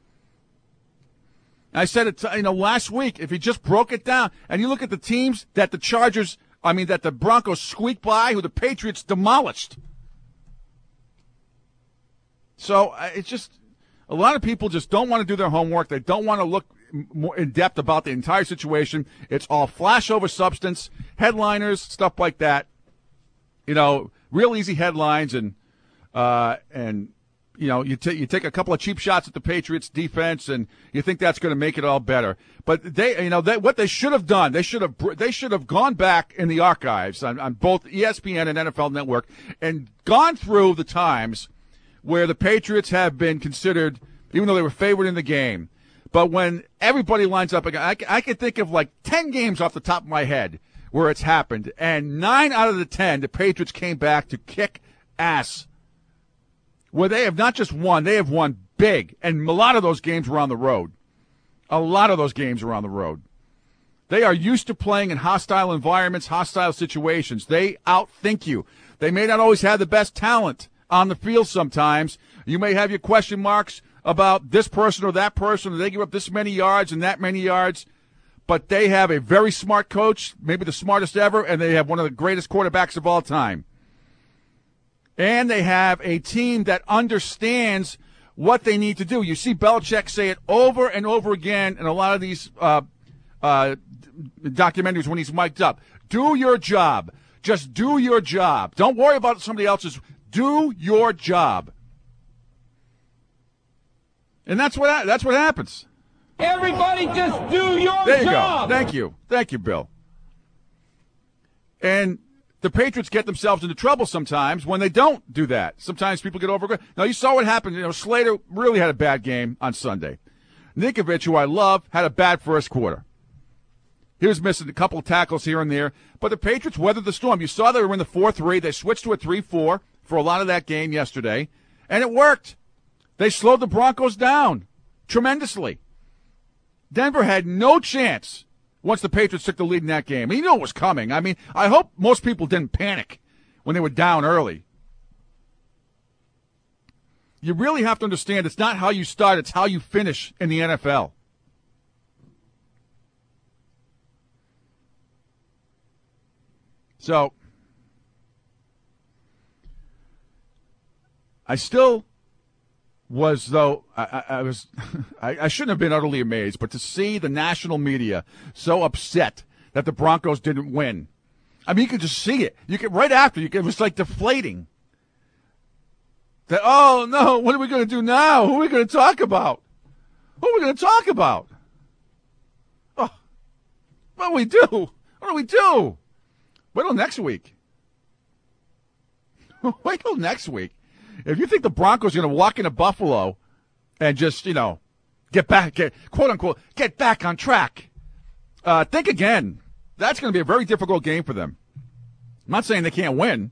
I said it, last week, if he just broke it down, and you look at the teams that the Broncos squeaked by, who the Patriots demolished. So it's just a lot of people just don't want to do their homework. They don't want to look more in depth about the entire situation. It's all flash over substance, headliners, stuff like that. Real easy headlines, and you take a couple of cheap shots at the Patriots defense, and you think that's going to make it all better. But what they should have done, they should have gone back in the archives on both ESPN and NFL Network and gone through the times where the Patriots have been considered, even though they were favored in the game. But when everybody lines up, I can think of like 10 games off the top of my head where it's happened, and 9 out of the 10, the Patriots came back to kick ass. Where they have not just won, they have won big. And a lot of those games were on the road. They are used to playing in hostile environments, hostile situations. They outthink you. They may not always have the best talent on the field sometimes. You may have your question marks about this person or that person, or they give up this many yards and that many yards. But they have a very smart coach, maybe the smartest ever, and they have one of the greatest quarterbacks of all time. And they have a team that understands what they need to do. You see Belichick say it over and over again in a lot of these documentaries when he's mic'd up. Do your job. Just do your job. Don't worry about somebody else's. Do your job. And that's what happens. Everybody just do your job. There you go. Thank you. Thank you, Bill. And the Patriots get themselves into trouble sometimes when they don't do that. Sometimes people get over. Now, you saw what happened. Slater really had a bad game on Sunday. Ninkovich, who I love, had a bad first quarter. He was missing a couple of tackles here and there. But the Patriots weathered the storm. You saw they were in the 4-3. They switched to a 3-4 for a lot of that game yesterday. And it worked. They slowed the Broncos down tremendously. Denver had no chance once the Patriots took the lead in that game. You know it was coming. I hope most people didn't panic when they were down early. You really have to understand it's not how you start, it's how you finish in the NFL. So, I still was, though, I shouldn't have been utterly amazed, but to see the national media so upset that the Broncos didn't win. I mean, you could just see it. You could right after. It was like deflating. That, oh, no, what are we going to do now? Who are we going to talk about? Who are we going to talk about? Oh, what do we do? What do we do? Wait till next week. Wait till next week. If you think the Broncos are going to walk into Buffalo and just, get back, quote unquote, get back on track, think again. That's going to be a very difficult game for them. I'm not saying they can't win.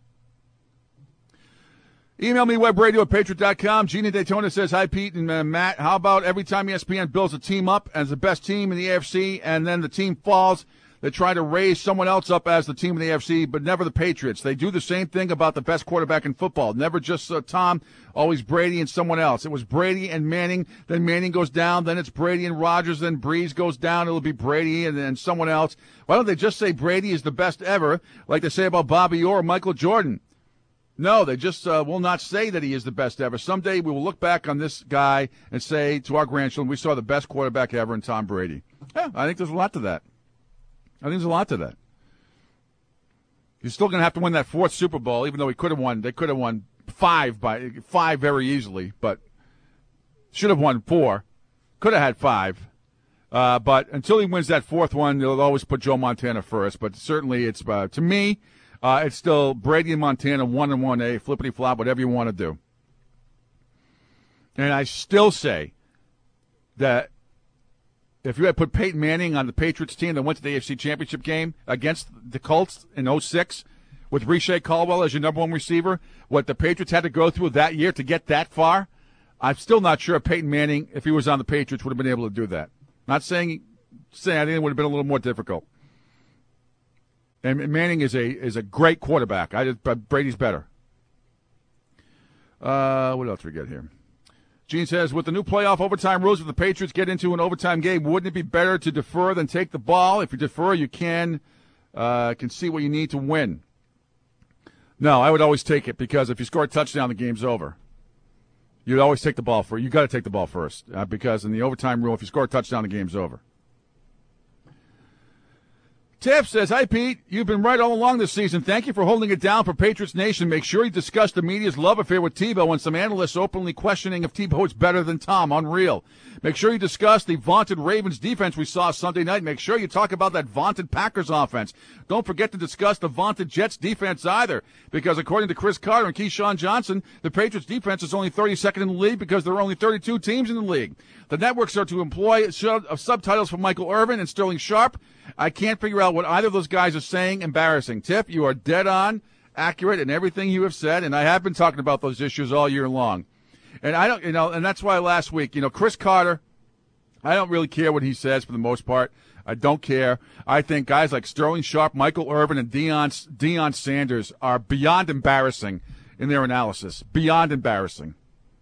Email me, webradio@patriot.com. Gina Daytona says, hi, Pete and Matt. How about every time ESPN builds a team up as the best team in the AFC and then the team falls, they try to raise someone else up as the team in the AFC, but never the Patriots. They do the same thing about the best quarterback in football. Never just Tom, always Brady and someone else. It was Brady and Manning, then Manning goes down, then it's Brady and Rodgers, then Breeze goes down, it'll be Brady and then someone else. Why don't they just say Brady is the best ever, like they say about Bobby Orr or Michael Jordan? No, they just will not say that he is the best ever. Someday we will look back on this guy and say to our grandchildren, we saw the best quarterback ever in Tom Brady. Yeah, I think there's a lot to that. You're still going to have to win that fourth Super Bowl, even though they could have won five very easily, but should have won four. Could have had five. But until he wins that fourth one, they'll always put Joe Montana first. But certainly it's, to me, it's still Brady and Montana 1-1A, flippity flop, whatever you want to do. And I still say that if you had put Peyton Manning on the Patriots team that went to the AFC Championship game against the Colts in 2006 with Riche Caldwell as your number one receiver, what the Patriots had to go through that year to get that far, I'm still not sure if Peyton Manning, if he was on the Patriots, would have been able to do that. Not saying I think it would have been a little more difficult. And Manning is a great quarterback. But Brady's better. What else we got here? Gene says, with the new playoff overtime rules, if the Patriots get into an overtime game, wouldn't it be better to defer than take the ball? If you defer, you can see what you need to win. No, I would always take it because if you score a touchdown, the game's over. You'd always take the ball first. You got to take the ball first because in the overtime rule, if you score a touchdown, the game's over. Tiff says, hi, Pete. You've been right all along this season. Thank you for holding it down for Patriots Nation. Make sure you discuss the media's love affair with Tebow and some analysts openly questioning if Tebow is better than Tom. Unreal. Make sure you discuss the vaunted Ravens defense we saw Sunday night. Make sure you talk about that vaunted Packers offense. Don't forget to discuss the vaunted Jets defense either, because according to Chris Carter and Keyshawn Johnson, the Patriots defense is only 32nd in the league because there are only 32 teams in the league. The networks are to employ subtitles from Michael Irvin and Sterling Sharp. I can't figure out what either of those guys are saying. Embarrassing. Tiff, you are dead on, accurate in everything you have said, and I have been talking about those issues all year long. And I don't, and that's why last week, Chris Carter, I don't really care what he says for the most part. I don't care. I think guys like Sterling Sharp, Michael Irvin, and Deion Sanders are beyond embarrassing in their analysis. Beyond embarrassing.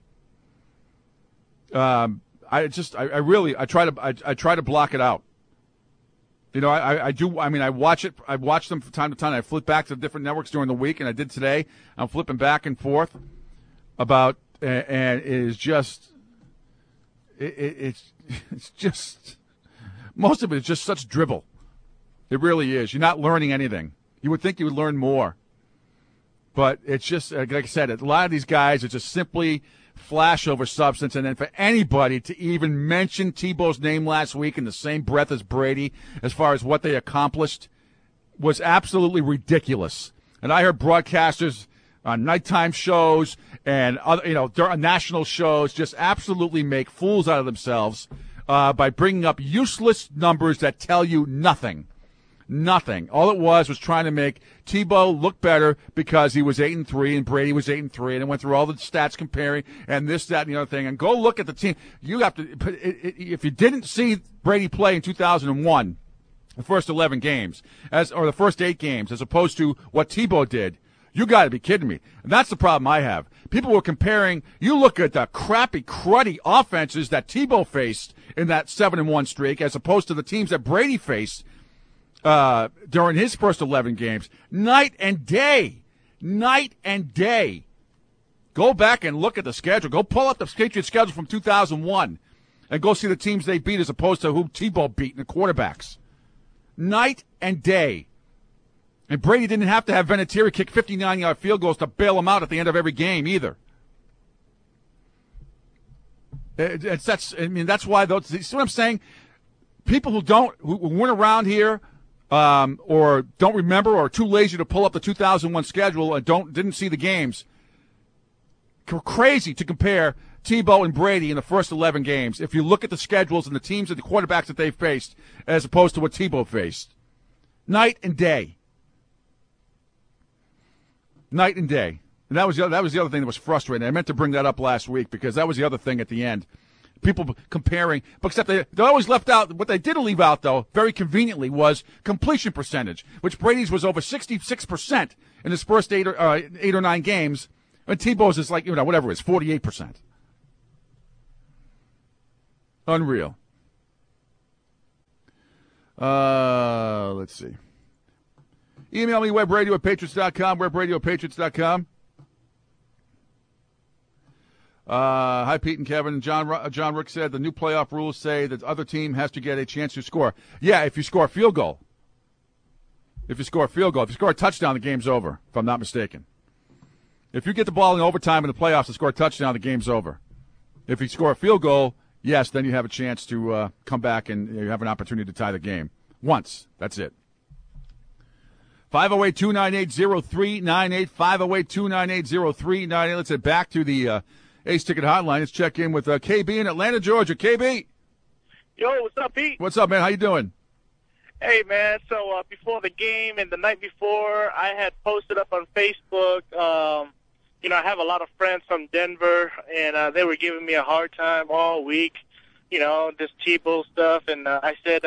I try to block it out. I do. I mean, I watch it. I watch them from time to time. I flip back to different networks during the week, and I did today. I'm flipping back and forth about, and it is just, it's just, most of it is just such dribble. It really is. You're not learning anything. You would think you would learn more, but it's just, like I said, a lot of these guys are just simply flash over substance, and then for anybody to even mention Tebow's name last week in the same breath as Brady as far as what they accomplished was absolutely ridiculous. And I heard broadcasters on nighttime shows and other, national shows just absolutely make fools out of themselves by bringing up useless numbers that tell you nothing. Nothing. All it was trying to make Tebow look better because he was 8-3 and Brady was 8-3, and it went through all the stats comparing and this, that, and the other thing. And go look at the team. You have to, if you didn't see Brady play in 2001, the first 11 games, or the first 8 games, as opposed to what Tebow did, you got to be kidding me. And that's the problem I have. People were comparing. You look at the crappy, cruddy offenses that Tebow faced in that 7-1 streak, as opposed to the teams that Brady faced during his first 11 games, night and day. Go back and look at the schedule. Go pull up the Patriots schedule from 2001 and go see the teams they beat as opposed to who Tebow beat in the quarterbacks. Night and day. And Brady didn't have to have Vinatieri kick 59-yard field goals to bail him out at the end of every game either. That's why those. See what I'm saying? People who weren't around here, or don't remember, or are too lazy to pull up the 2001 schedule and didn't see the games. Crazy to compare Tebow and Brady in the first 11 games. If you look at the schedules and the teams and the quarterbacks that they faced, as opposed to what Tebow faced, night and day. Night and day. And that was the other thing that was frustrating. I meant to bring that up last week because that was the other thing at the end. People comparing, but except they always left out, what they did leave out, though, very conveniently, was completion percentage, which Brady's was over 66% in his first 8 or 9 games, and Tebow's is like, whatever it is, 48%. Unreal. Let's see. Email me, webradio@patriots.com, webradio@patriots.com. Hi, Pete and Kevin. John Rick said the new playoff rules say that the other team has to get a chance to score. Yeah, if you score a field goal. If you score a touchdown, the game's over, if I'm not mistaken. If you get the ball in overtime in the playoffs and score a touchdown, the game's over. If you score a field goal, yes, then you have a chance to come back and you have an opportunity to tie the game. Once. That's it. 508-298-0398, 508-298-0398. Let's head back to the Ace Ticket Hotline. Let's check in with KB in Atlanta, Georgia. KB. Yo, what's up, Pete? What's up, man? How you doing? Hey, man. So before the game and the night before, I had posted up on Facebook. I have a lot of friends from Denver, and they were giving me a hard time all week, this Tebow stuff. And I said,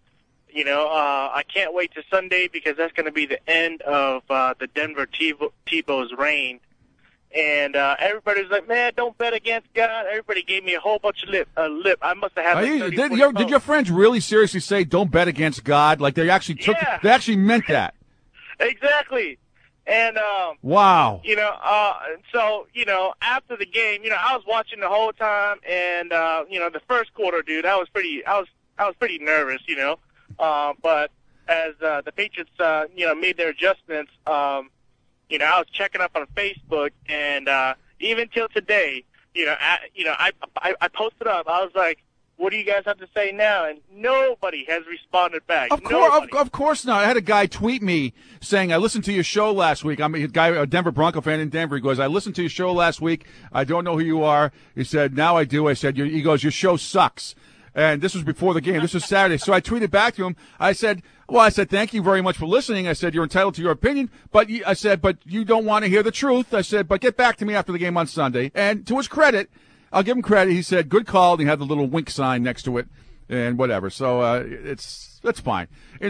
I can't wait to Sunday because that's going to be the end of the Denver Tebow's reign. And everybody was like, man, don't bet against God. Everybody gave me a whole bunch of lip. I must have had did your friends really seriously say don't bet against God? Like they actually they actually meant that. Exactly. And wow. So after the game, I was watching the whole time, and the first quarter, dude, I was pretty nervous, but as the Patriots, made their adjustments, I was checking up on Facebook, and even till today, I posted up. I was like, "What do you guys have to say now?" And nobody has responded back. Of course not. I had a guy tweet me saying, "I listened to your show last week." I'm a Denver Bronco fan in Denver. He goes, "I listened to your show last week. I don't know who you are." He said, "Now I do." I said, "He goes, your show sucks." And this was before the game. This was Saturday. So I tweeted back to him. I said, thank you very much for listening. I said, you're entitled to your opinion. But but you don't want to hear the truth. I said, but get back to me after the game on Sunday. And to his credit, I'll give him credit. He said, good call. And he had the little wink sign next to it and whatever. So that's fine.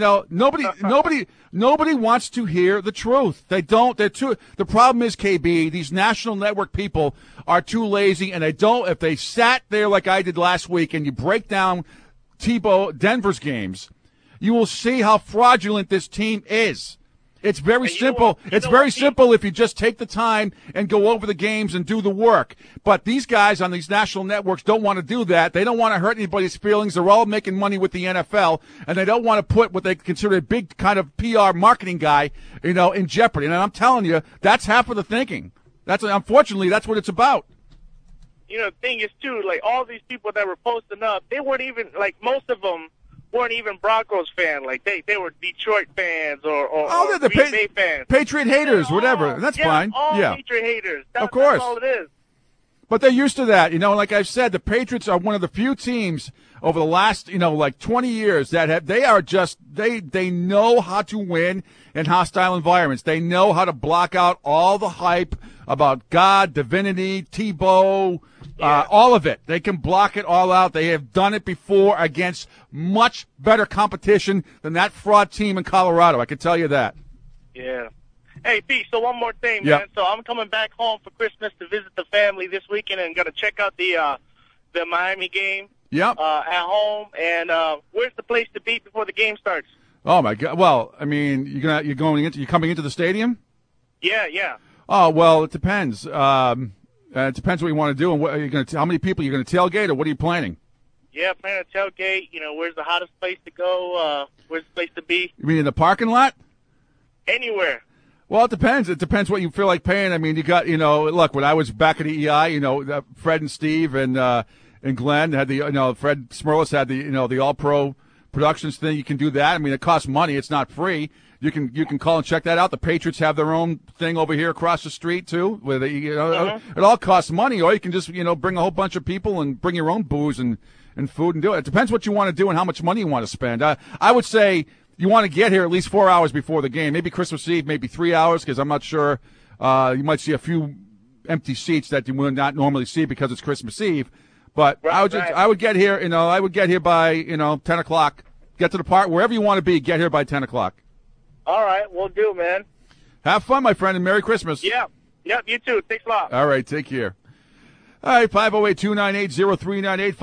Nobody wants to hear the truth. They don't. The problem is, KB, these national network people are too lazy, and if they sat there like I did last week and you break down Denver's games, you will see how fraudulent this team is. It's very simple. It's very simple if you just take the time and go over the games and do the work. But these guys on these national networks don't want to do that. They don't want to hurt anybody's feelings. They're all making money with the NFL, and they don't want to put what they consider a big kind of PR marketing guy, in jeopardy. And I'm telling you, that's half of the thinking. Unfortunately, that's what it's about. The thing is, too, like all these people that were posting up, they weren't even, like most of them, weren't even Broncos fans. Like they were Detroit fans or they're Green Bay fans. Patriot haters, whatever. That's fine. All Patriot haters. Of course. That's all it is. But they're used to that. Like I've said, the Patriots are one of the few teams over the last, 20 years that they know how to win in hostile environments. They know how to block out all the hype about God, divinity, Tebow, all of it. They can block it all out. They have done it before against much better competition than that fraud team in Colorado. I can tell you that. Yeah. Hey, Pete, so one more thing, man. So I'm coming back home for Christmas to visit the family this weekend and going to check out the Miami game at home. And where's the place to be before the game starts? Oh, my God. Well, I mean, you're coming into the stadium? Yeah. Oh, well, it depends. It depends what you want to do and what are you going to. How many people you're going to tailgate, or what are you planning? Yeah, planning to tailgate. You know, where's the hottest place to go? Where's the place to be? You mean in the parking lot? Anywhere. Well, it depends. It depends what you feel like paying. I mean, you got, look, when I was back at EEI, Fred and Steve and Glenn had the, Fred Smirlis had the All-Pro Productions thing. You can do that. I mean, it costs money. It's not free. You can call and check that out. The Patriots have their own thing over here across the street too, where they, it all costs money. Or you can just, bring a whole bunch of people and bring your own booze and food and do it. It depends what you want to do and how much money you want to spend. I would say you want to get here at least 4 hours before the game. Maybe Christmas Eve, maybe 3 hours, because I'm not sure. You might see a few empty seats that you would not normally see because it's Christmas Eve. But I would get here. I would get here by 10 o'clock. Get to the park wherever you want to be. Get here by 10 o'clock. All right, we'll do, man. Have fun, my friend, and Merry Christmas. Yeah. Yep, you too. Thanks a lot. All right, take care. All right, 508-298-0398,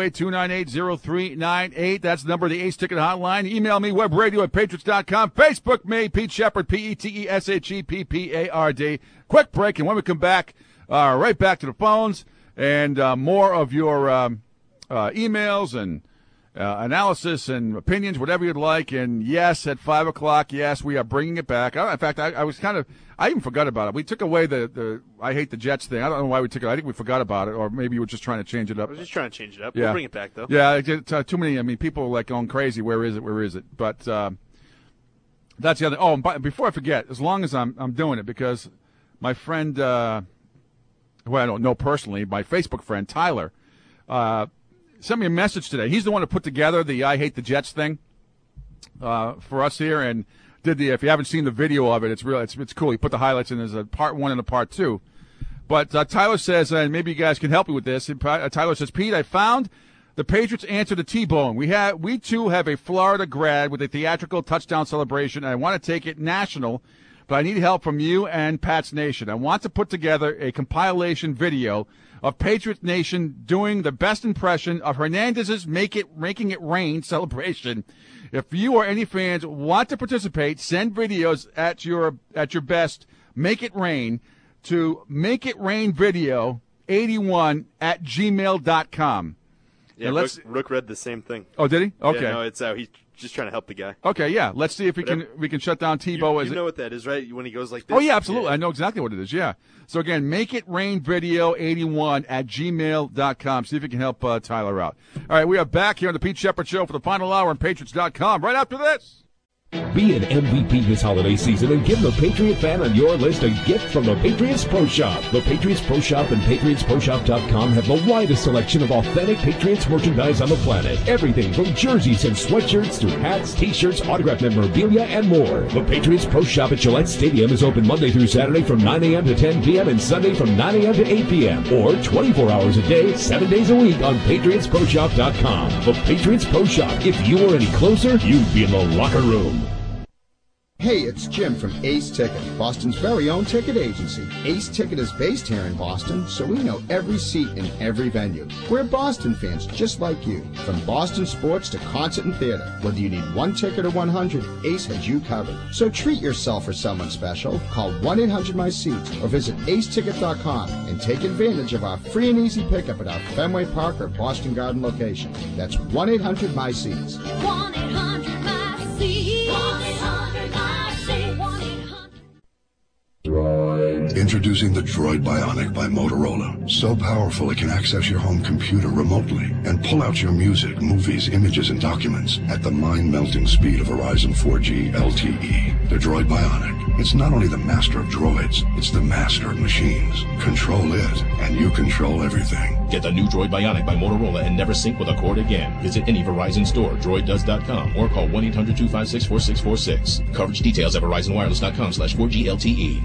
508-298-0398. That's the number of the Ace Ticket Hotline. Email me, webradio@patriots.com. Facebook me, Pete Shepherd, PETESHEPPARD. Quick break, and when we come back, right back to the phones and more of your emails and analysis and opinions, whatever you'd like. And yes, at 5 o'clock, yes, we are bringing it back. In fact, I even forgot about it. We took away the I hate the Jets thing. I don't know why we took it. I think we forgot about it, or maybe you were just trying to change it up. I was just trying to change it up. Yeah. We'll bring it back, though. Yeah, too many. I mean, people are like going crazy. Where is it? But that's the other. Oh, and before I forget, as long as I'm doing it, because my friend, who I don't know personally, my Facebook friend Tyler, sent me a message today. He's the one who put together the I Hate the Jets thing for us here, and did if you haven't seen the video of it, it's cool. He put the highlights in. There's a part 1 and a part 2. But Tyler says, and maybe you guys can help me with this. Tyler says, Pete, I found the Patriots answer to T-Bone. We too have a Florida grad with a theatrical touchdown celebration, and I want to take it national, but I need help from you and Pats Nation. I want to put together a compilation video of Patriots Nation doing the best impression of Hernandez's Making It Rain celebration. If you or any fans want to participate, send videos at your best, Make It Rain, to makeitRainvideo81@gmail.com. Yeah, Rook read the same thing. Oh, did he? Okay. Yeah, no, it's he's just trying to help the guy. Okay, yeah. Let's see if we can shut down Tebow. You know what that is, right? When he goes like this. Oh, yeah, absolutely. Yeah. I know exactly what it is, yeah. So, again, makeitRainvideo81@gmail.com. See if you can help Tyler out. All right, we are back here on the Pete Shepherd Show for the final hour on Patriots.com right after this. Be an MVP this holiday season and give the Patriot fan on your list a gift from the Patriots Pro Shop. The Patriots Pro Shop and PatriotsProShop.com have the widest selection of authentic Patriots merchandise on the planet. Everything from jerseys and sweatshirts to hats, t-shirts, autographed memorabilia, and more. The Patriots Pro Shop at Gillette Stadium is open Monday through Saturday from 9 a.m. to 10 p.m. and Sunday from 9 a.m. to 8 p.m. or 24 hours a day, 7 days a week on PatriotsProShop.com. The Patriots Pro Shop. If you were any closer, you'd be in the locker room. Hey, it's Jim from Ace Ticket, Boston's very own ticket agency. Ace Ticket is based here in Boston, so we know every seat in every venue. We're Boston fans just like you. From Boston sports to concert and theater, whether you need one ticket or 100, Ace has you covered. So treat yourself or someone special. Call 1-800-MY-SEATS or visit aceticket.com and take advantage of our free and easy pickup at our Fenway Park or Boston Garden location. That's 1-800-MY-SEATS. 1-800-MY-SEATS. 1-800-MY-SEATS. Introducing the Droid Bionic by Motorola. So powerful it can access your home computer remotely and pull out your music, movies, images, and documents at the mind-melting speed of Verizon 4G LTE. The Droid Bionic. It's not only the master of droids, it's the master of machines. Control it, and you control everything. Get the new Droid Bionic by Motorola and never sync with a cord again. Visit any Verizon store, droiddoes.com, or call 1-800-256-4646. Coverage details at verizonwireless.com/4G LTE.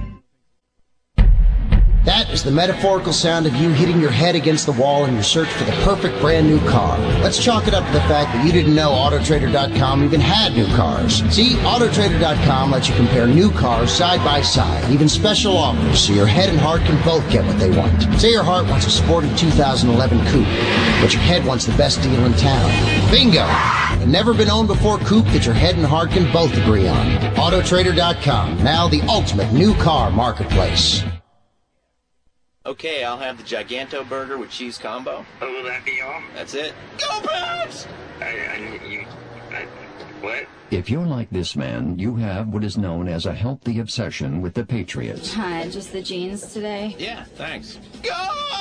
That is the metaphorical sound of you hitting your head against the wall in your search for the perfect brand new car. Let's chalk it up to the fact that you didn't know AutoTrader.com even had new cars. See, AutoTrader.com lets you compare new cars side by side, even special offers, so your head and heart can both get what they want. Say your heart wants a sporty 2011 coupe, but your head wants the best deal in town. Bingo! A never been owned before coupe that your head and heart can both agree on. AutoTrader.com, now the ultimate new car marketplace. Okay, I'll have the Giganto burger with cheese combo. Oh, will that be all? That's it. Go Pats! What? If you're like this man, you have what is known as a healthy obsession with the Patriots. Hi, just the jeans today? Yeah, thanks. Go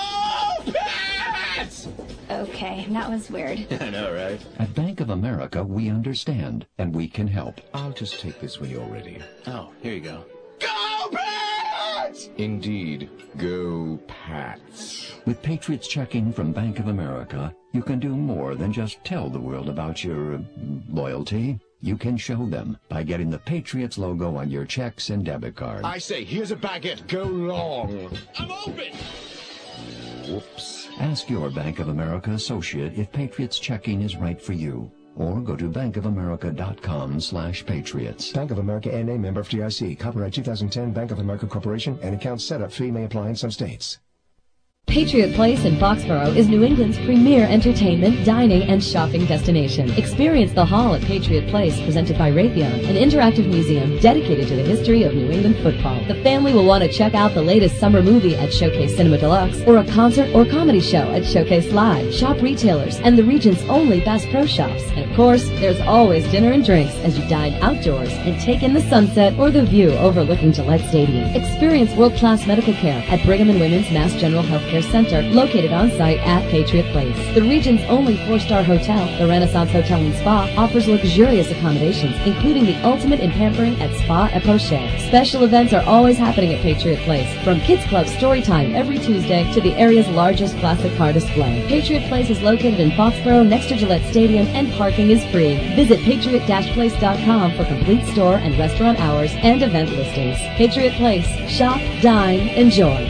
Pats! Okay, that was weird. I know, right? At Bank of America, we understand, and we can help. I'll just take this when you're ready. Oh, here you go. Go Pats! Indeed. Go Pats. With Patriots Checking from Bank of America, you can do more than just tell the world about your loyalty. You can show them by getting the Patriots logo on your checks and debit cards. I say, here's a baguette. Go long. I'm open! Whoops. Ask your Bank of America associate if Patriots Checking is right for you. Or go to bankofamerica.com/patriots. Bank of America N.A. member FDIC. Copyright 2010 Bank of America Corporation. And account setup fee may apply in some states. Patriot Place in Foxborough is New England's premier entertainment, dining, and shopping destination. Experience the Hall at Patriot Place, presented by Raytheon, an interactive museum dedicated to the history of New England football. The family will want to check out the latest summer movie at Showcase Cinema Deluxe, or a concert or comedy show at Showcase Live. Shop retailers and the region's only Bass Pro Shops. And of course, there's always dinner and drinks as you dine outdoors and take in the sunset or the view overlooking Gillette Stadium. Experience world-class medical care at Brigham and Women's Mass General Healthcare Center, located on site at Patriot Place. The region's only 4-star hotel, the Renaissance Hotel and Spa, offers luxurious accommodations, including the ultimate in pampering at Spa et Poche. Special events are always happening at Patriot Place, from Kids Club Story Time every Tuesday to the area's largest classic car display. Patriot Place is located in Foxborough next to Gillette Stadium, and parking is free. Visit patriot-place.com for complete store and restaurant hours and event listings. Patriot Place. Shop, dine, enjoy.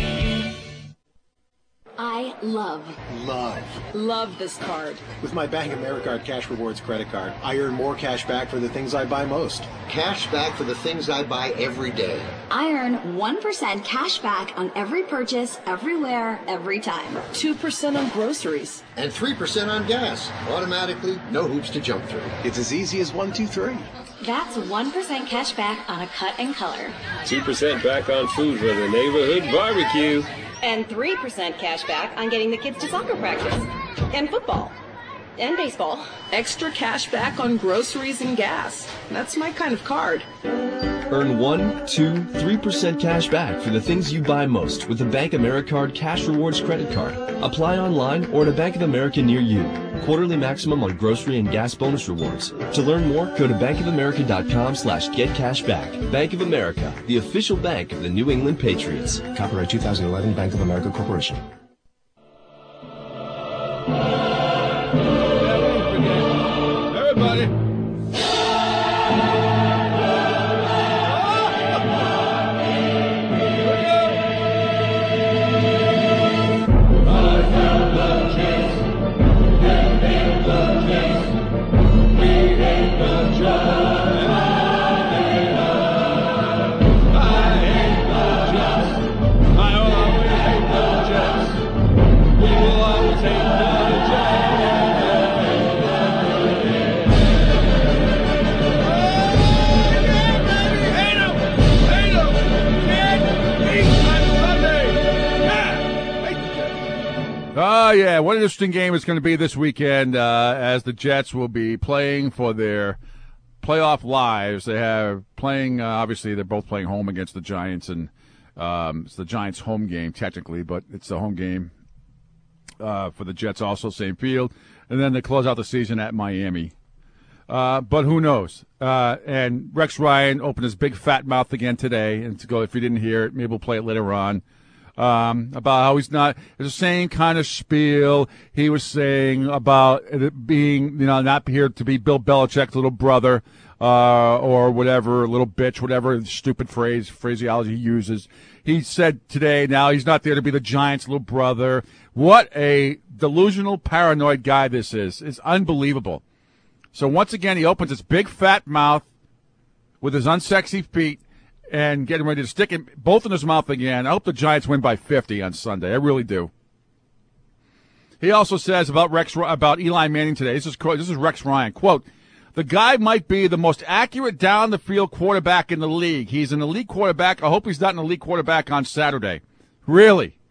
I love this card. With my Bank of America Cash Rewards credit card, I earn more cash back for the things I buy most. Cash back for the things I buy every day. I earn 1% cash back on every purchase, everywhere, every time. 2% on groceries. And 3% on gas. Automatically, no hoops to jump through. It's as easy as 1, 2, 3. That's 1% cash back on a cut and color. 2% back on food for the neighborhood barbecue. And 3% cash back on getting the kids to soccer practice. And football. And baseball. Extra cash back on groceries and gas. That's my kind of card. Earn 1, 2, 3% cash back for the things you buy most with the Bank Americard Cash Rewards credit card. Apply online or at a Bank of America near you. Quarterly maximum on grocery and gas bonus rewards. To learn more, go to bankofamerica.com/getcashback. Bank of America, the official bank of the New England Patriots. Copyright 2011 Bank of America Corporation. Everybody. Oh, yeah, what an interesting game it's going to be this weekend as the Jets will be playing for their playoff lives. They have playing, obviously, they're both playing home against the Giants, and it's the Giants' home game, technically, but it's the home game for the Jets also, same field. And then they close out the season at Miami. But who knows? And Rex Ryan opened his big fat mouth again today, and to go, if you didn't hear it, maybe we'll play it later on. About how he's not, it's the same kind of spiel he was saying about it being, not here to be Bill Belichick's little brother, or whatever, little bitch, whatever stupid phraseology he uses. He said today, now he's not there to be the Giants' little brother. What a delusional, paranoid guy this is. It's unbelievable. So once again, he opens his big fat mouth with his unsexy feet, and getting ready to stick it both in his mouth again. I hope the Giants win by 50 on Sunday. I really do. He also says about Eli Manning today. This is Rex Ryan. Quote, the guy might be the most accurate down-the-field quarterback in the league. He's an elite quarterback. I hope he's not an elite quarterback on Saturday. Really?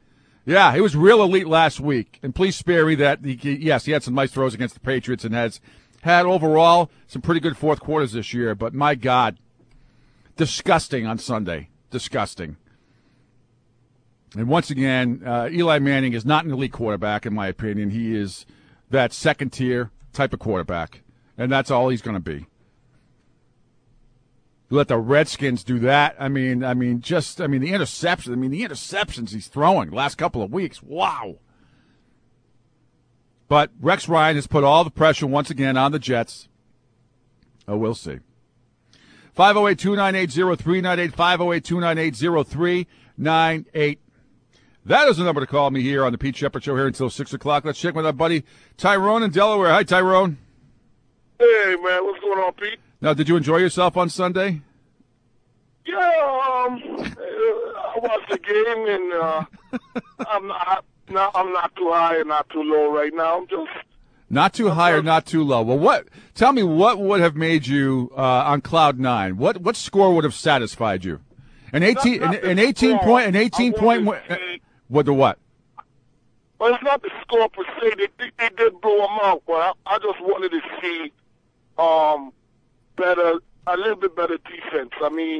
Yeah, he was real elite last week. And please spare me that. He had some nice throws against the Patriots and has had overall some pretty good fourth quarters this year. But, my God, disgusting on Sunday. Disgusting. And once again, Eli Manning is not an elite quarterback, in my opinion. He is that second-tier type of quarterback, and that's all he's going to be. Let the Redskins do that. The interception. The interceptions he's throwing the last couple of weeks. Wow. But Rex Ryan has put all the pressure once again on the Jets. Oh, we'll see. 508-298-0398, 508-298-0398. That is the number to call me here on the Pete Shepard Show here until 6 o'clock. Let's check with our buddy Tyrone in Delaware. Hi, Tyrone. Hey, man. What's going on, Pete? Now, did you enjoy yourself on Sunday? Yeah, I watched the game, and I'm not too high and not too low right now. I'm just not too high or not too low. Well, tell me what would have made you on cloud nine? What score would have satisfied you? An 18 point. What the what? Well, it's not the score per se. They did blow them out, but I just wanted to see a little bit better defense.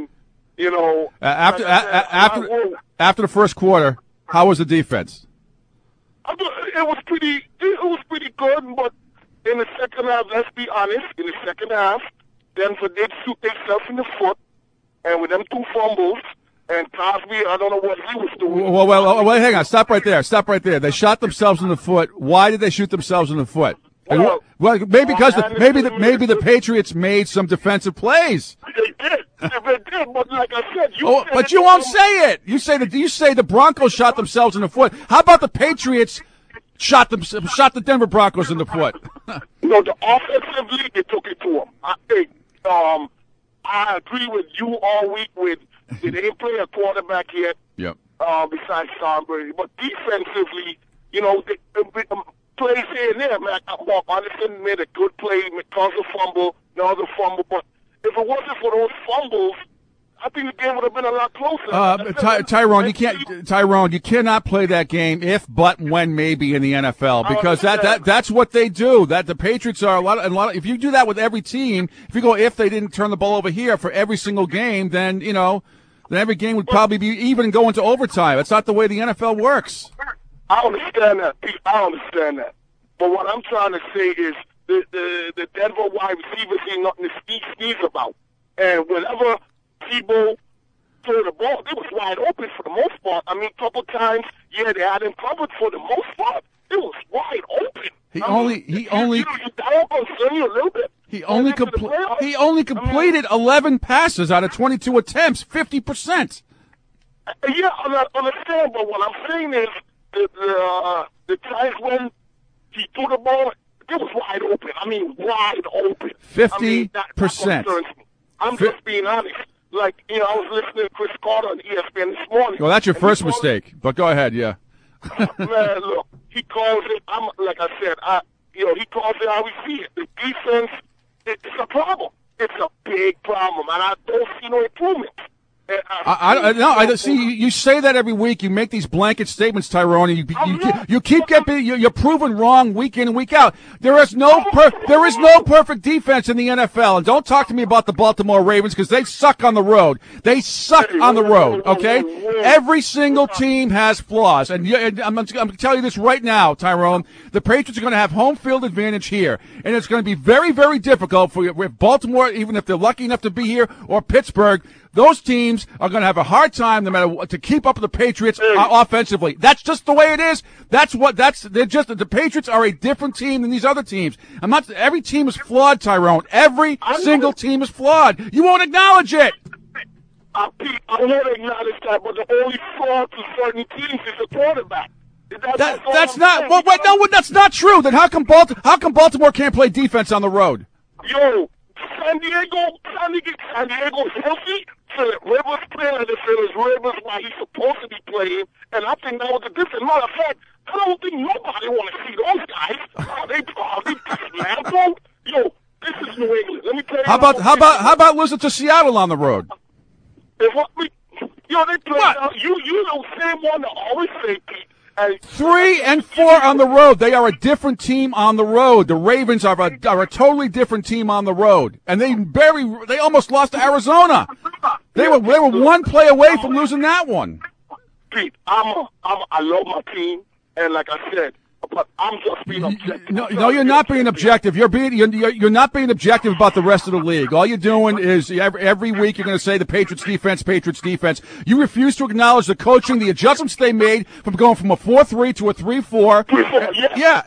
After the first quarter, how was the defense? It was pretty good, but in the second half, let's be honest, in the second half, Denver did shoot themselves in the foot, and with them 2 fumbles, and Cosby, I don't know what he was doing. Well, hang on. Stop right there. They shot themselves in the foot. Why did they shoot themselves in the foot? Well, maybe because maybe the Patriots made some defensive plays. They did, but like I said, you won't say it. You say the Broncos shot themselves in the foot. How about the Patriots shot the Denver Broncos in the foot? Offensively, they took it to them. I think I agree with you all week with they didn't play a quarterback yet. Yep. Besides Tom Brady, but defensively, they plays here and there, man. Mark Anderson made a good play, McCollum fumble, another fumble, but if it wasn't for those fumbles, I think the game would have been a lot closer. Tyrone, you cannot play that game if, but, when, maybe in the NFL because that's what they do. That the Patriots are a lot. If you do that with every team, if you go if they didn't turn the ball over here for every single game, then then every game would probably be even and go into overtime. That's not the way the NFL works. I understand that, Pete. I understand that. But what I'm trying to say is the Denver wide receivers ain't nothing to sneeze about. And whenever Tebow threw the ball, it was wide open for the most part. A couple times, they had him covered for the most part. It was wide open. He only completed 11 passes out of 22 attempts, 50%. Yeah, I understand, but what I'm saying is the times when he threw the ball, it was wide open. Wide open. 50%. I'm just being honest. I was listening to Chris Carter on ESPN this morning. Well, that's your first mistake, but go ahead, yeah. Man, look, he calls it, like I said, he calls it how we see it. The defense, it's a problem. It's a big problem, and I don't see no improvement. I see. You say that every week. You make these blanket statements, Tyrone. You keep you're proven wrong week in and week out. There is no perfect defense in the NFL. And don't talk to me about the Baltimore Ravens because they suck on the road. They suck on the road. Okay, every single team has flaws, and I'm going to tell you this right now, Tyrone. The Patriots are going to have home field advantage here, and it's going to be very, very difficult for Baltimore, even if they're lucky enough to be here, or Pittsburgh. Those teams are going to have a hard time, no matter what, to keep up with the Patriots offensively. That's just the way it is. The Patriots are a different team than these other teams. Every team is flawed, Tyrone. Every single team is flawed. You won't acknowledge it. Pete, I won't acknowledge that, but the only flaw to certain teams is the quarterback. That's not true. Then how come Baltimore can't play defense on the road? Yo, San Diego's healthy. Philip Rivers playing like Philip Rivers while he's supposed to be playing, and I think that was a different. Matter of fact, I don't think nobody want to see those guys. They Lambeau. Yo, this is New England. Let me tell you. How about losing to Seattle on the road? They play. You know, same one that always say, Pete. 3-4 on the road. They are a different team on the road. The Ravens are a totally different team on the road, and they almost lost to Arizona. They were one play away from losing that one. Pete, I love my team, and like I said, but I'm just being objective. No, you're not being objective. You're not being objective about the rest of the league. All you're doing is every week you're going to say the Patriots defense. You refuse to acknowledge the coaching, the adjustments they made from going from a 4-3 to a 3-4. Yeah,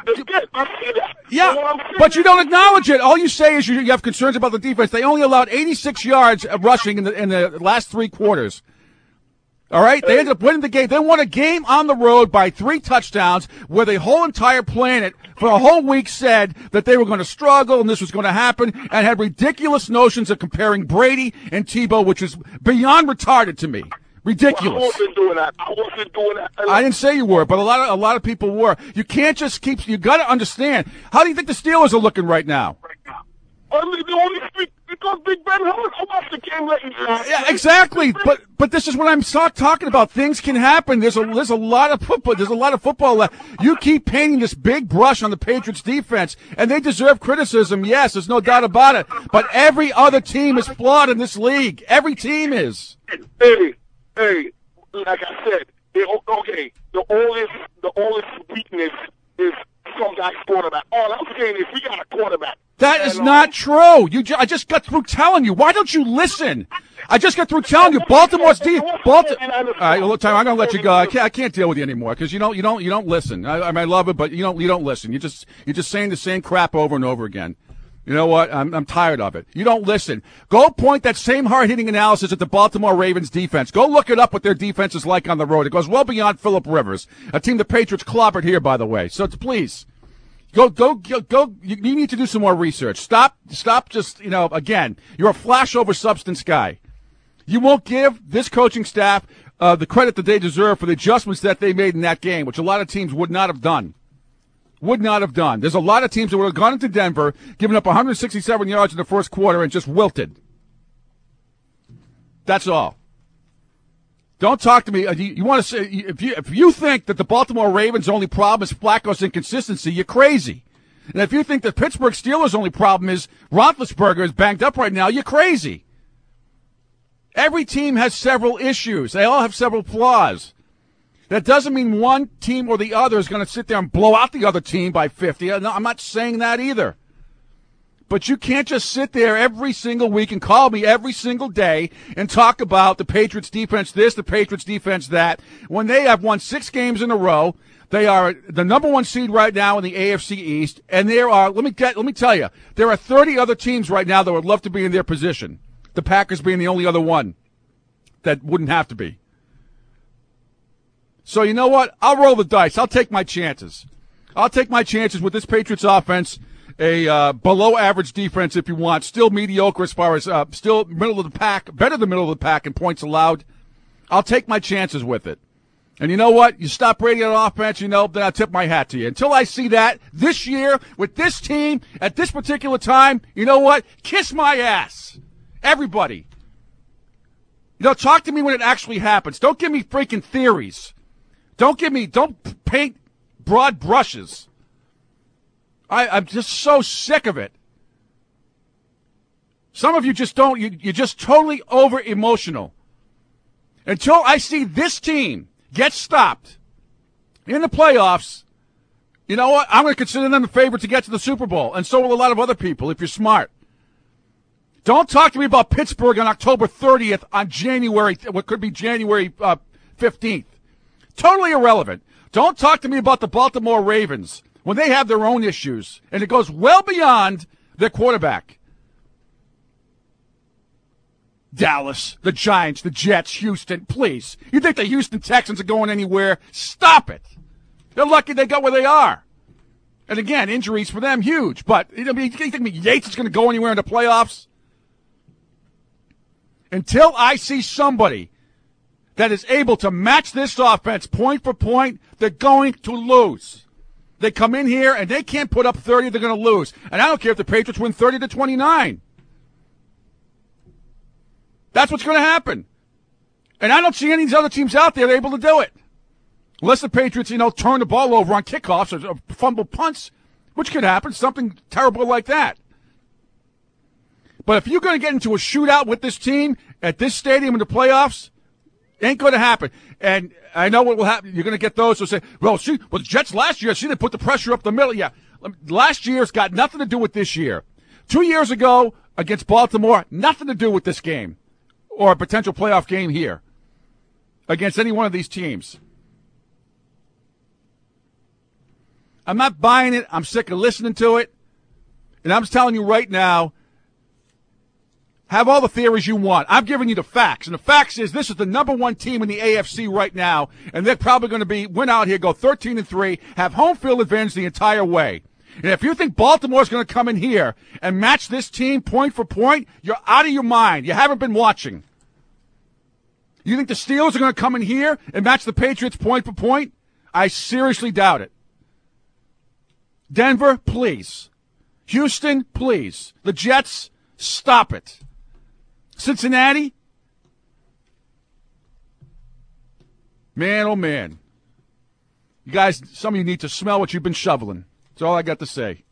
but you don't acknowledge it. All you say is you have concerns about the defense. They only allowed 86 yards rushing in the last 3 quarters. All right, they ended up winning the game. They won a game on the road by 3 touchdowns where the whole entire planet for a whole week said that they were going to struggle and this was going to happen and had ridiculous notions of comparing Brady and Tebow, which is beyond retarded to me. Ridiculous. Well, I wasn't doing that. I didn't say you were, but a lot of people were. You can't just you got to understand. How do you think the Steelers are looking right now? Only because Big Ben Hurts. I watched the game letting you. Yeah, exactly. But this is what I'm talking about. Things can happen. There's a lot of football. There's a lot of football left. You keep painting this big brush on the Patriots defense, and they deserve criticism. Yes, there's no doubt about it. But every other team is flawed in this league. Every team is. Hey, like I said, the oldest weakness is some guy's quarterback. All I'm saying is we got a quarterback. That is not true. I just got through telling you. Why don't you listen? I just got through telling you Baltimore's deep. All right, I'm going to let you go. I can't deal with you anymore because you don't listen. I love it, but you don't listen. You're just saying the same crap over and over again. You know what? I'm tired of it. You don't listen. Go point that same hard-hitting analysis at the Baltimore Ravens defense. Go look it up what their defense is like on the road. It goes well beyond Phillip Rivers, a team the Patriots clobbered here, by the way. So please. Go. You need to do some more research. Stop just, again, you're a flash over substance guy. You won't give this coaching staff the credit that they deserve for the adjustments that they made in that game, which a lot of teams would not have done. There's a lot of teams that would have gone into Denver, given up 167 yards in the first quarter, and just wilted. That's all. Don't talk to me. You want to say if you think that the Baltimore Ravens' only problem is Flacco's inconsistency, you're crazy. And if you think the Pittsburgh Steelers' only problem is Roethlisberger is banged up right now, you're crazy. Every team has several issues. They all have several flaws. That doesn't mean one team or the other is going to sit there and blow out the other team by 50. No, I'm not saying that either. But you can't just sit there every single week and call me every single day and talk about the Patriots defense this, the Patriots defense that, when they have won 6 games in a row. They are the number 1 seed right now in the AFC East, and there are, let me tell you, there are 30 other teams right now that would love to be in their position. The Packers being the only other one that wouldn't have to be. So you know what? I'll roll the dice. I'll take my chances. I'll take my chances with this Patriots offense. A below-average defense, if you want. Still mediocre as far as still middle of the pack, better than middle of the pack in points allowed. I'll take my chances with it. And you know what? You stop Brady on offense, then I'll tip my hat to you. Until I see that this year with this team at this particular time, you know what? Kiss my ass. Everybody. Talk to me when it actually happens. Don't give me freaking theories. Don't paint broad brushes. I'm just so sick of it. Some of you just don't. You're just totally over-emotional. Until I see this team get stopped in the playoffs, you know what? I'm going to consider them the favorite to get to the Super Bowl, and so will a lot of other people if you're smart. Don't talk to me about Pittsburgh on October 30th on what could be January 15th. Totally irrelevant. Don't talk to me about the Baltimore Ravens when they have their own issues, and it goes well beyond their quarterback. Dallas, the Giants, the Jets, Houston, please. You think the Houston Texans are going anywhere? Stop it. They're lucky they got where they are. And again, injuries for them, huge. But you think Yates is going to go anywhere in the playoffs? Until I see somebody that is able to match this offense point for point, they're going to lose. They come in here and they can't put up 30, they're going to lose. And I don't care if the Patriots win 30-29. That's what's going to happen. And I don't see any of these other teams out there able to do it. Unless the Patriots, turn the ball over on kickoffs or fumble punts, which could happen, something terrible like that. But if you're going to get into a shootout with this team at this stadium in the playoffs, ain't going to happen. And I know what will happen. You're going to get those who say, well, the Jets last year, they put the pressure up the middle. Yeah, last year's got nothing to do with this year. 2 years ago against Baltimore, nothing to do with this game or a potential playoff game here against any one of these teams. I'm not buying it. I'm sick of listening to it. And I'm just telling you right now, have all the theories you want. I'm giving you the facts. And the facts is this is the number one team in the AFC right now, and they're probably going to win out here, go 13-3, have home field advantage the entire way. And if you think Baltimore's going to come in here and match this team point for point, you're out of your mind. You haven't been watching. You think the Steelers are going to come in here and match the Patriots point for point? I seriously doubt it. Denver, please. Houston, please. The Jets, stop it. Cincinnati, man, oh man. You guys, some of you need to smell what you've been shoveling. That's all I got to say.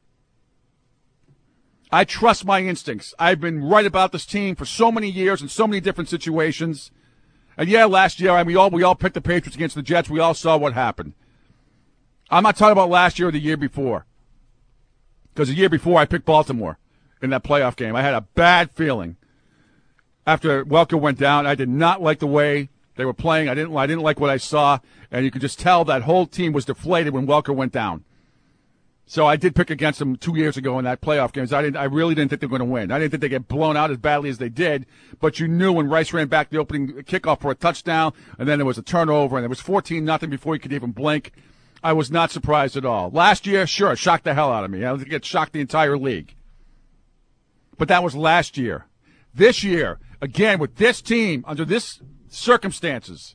I trust my instincts. I've been right about this team for so many years in so many different situations. And yeah, last year, we all picked the Patriots against the Jets. We all saw what happened. I'm not talking about last year or the year before. Because the year before, I picked Baltimore in that playoff game. I had a bad feeling. After Welker went down, I did not like the way they were playing. I didn't like what I saw. And you could just tell that whole team was deflated when Welker went down. So I did pick against them 2 years ago in that playoff game. I really didn't think they were going to win. I didn't think they'd get blown out as badly as they did. But you knew when Rice ran back the opening kickoff for a touchdown, and then there was a turnover, and it was 14-0 before you could even blink. I was not surprised at all. Last year, sure, it shocked the hell out of me. I think it shocked the entire league. But that was last year. This year, again, with this team, under this circumstances,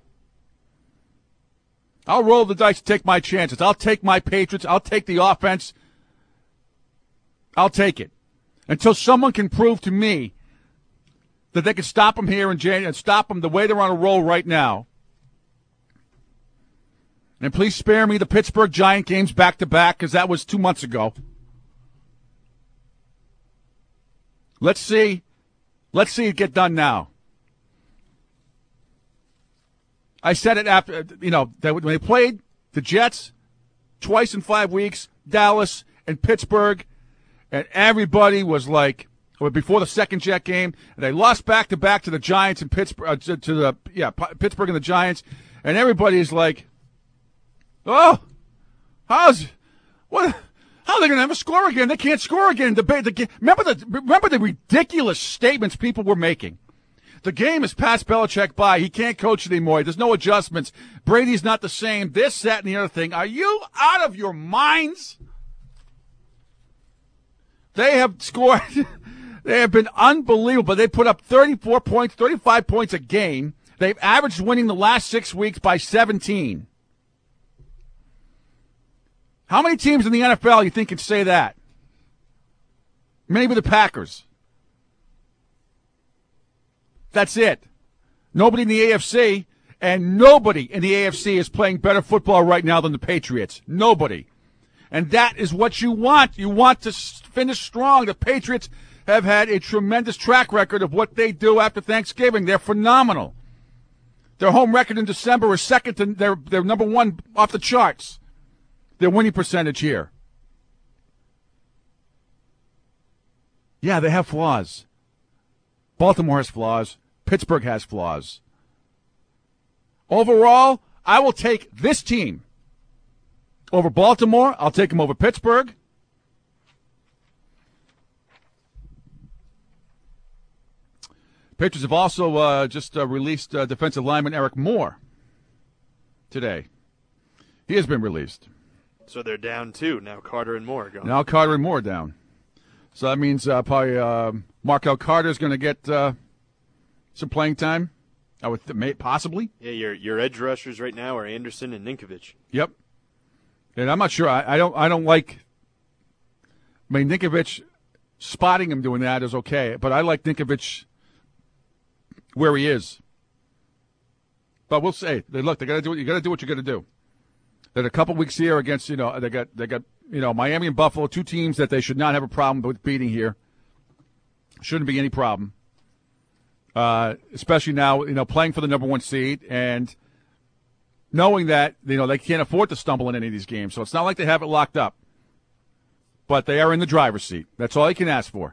I'll roll the dice to take my chances. I'll take my Patriots. I'll take the offense. I'll take it. Until someone can prove to me that they can stop them here in January and stop them the way they're on a roll right now. And please spare me the Pittsburgh Giant games back-to-back because that was 2 months ago. Let's see. Let's see it get done now. I said it after, that when they played the Jets twice in 5 weeks, Dallas and Pittsburgh, and everybody was like, before the second Jet game, and they lost back-to-back to the Giants and Pittsburgh, Pittsburgh and the Giants, and everybody's like, oh, how are they going to have a score again? They can't score again. Remember the ridiculous statements people were making. The game is past Belichick by. He can't coach anymore. There's no adjustments. Brady's not the same. This, that, and the other thing. Are you out of your minds? They have scored. They have been unbelievable. They put up 34 points, 35 points a game. They've averaged winning the last 6 weeks by 17. How many teams in the NFL you think can say that? Maybe the Packers. That's it. Nobody in the AFC, and nobody in the AFC is playing better football right now than the Patriots. Nobody. And that is what you want. You want to finish strong. The Patriots have had a tremendous track record of what they do after Thanksgiving. They're phenomenal. Their home record in December is second to their number one off the charts. Their winning percentage here. Yeah, they have flaws. Baltimore has flaws. Pittsburgh has flaws. Overall, I will take this team over Baltimore. I'll take them over Pittsburgh. Patriots have also just released defensive lineman Eric Moore today. He has been released. So they're down two. Now Carter and Moore are gone. Now Carter and Moore down. So that means probably Markel Carter is going to get some playing time. I would possibly. Yeah, your edge rushers right now are Anderson and Ninkovich. Yep. And I'm not sure. I don't like. I mean, Ninkovich spotting him doing that is okay, but I like Ninkovich where he is. But we'll say, look, they got to do. You got to do what you got to do. That a couple weeks here against, they got Miami and Buffalo, two teams that they should not have a problem with beating here. Shouldn't be any problem. Especially now, playing for the number 1 seed and knowing that, they can't afford to stumble in any of these games. So it's not like they have it locked up. But they are in the driver's seat. That's all you can ask for.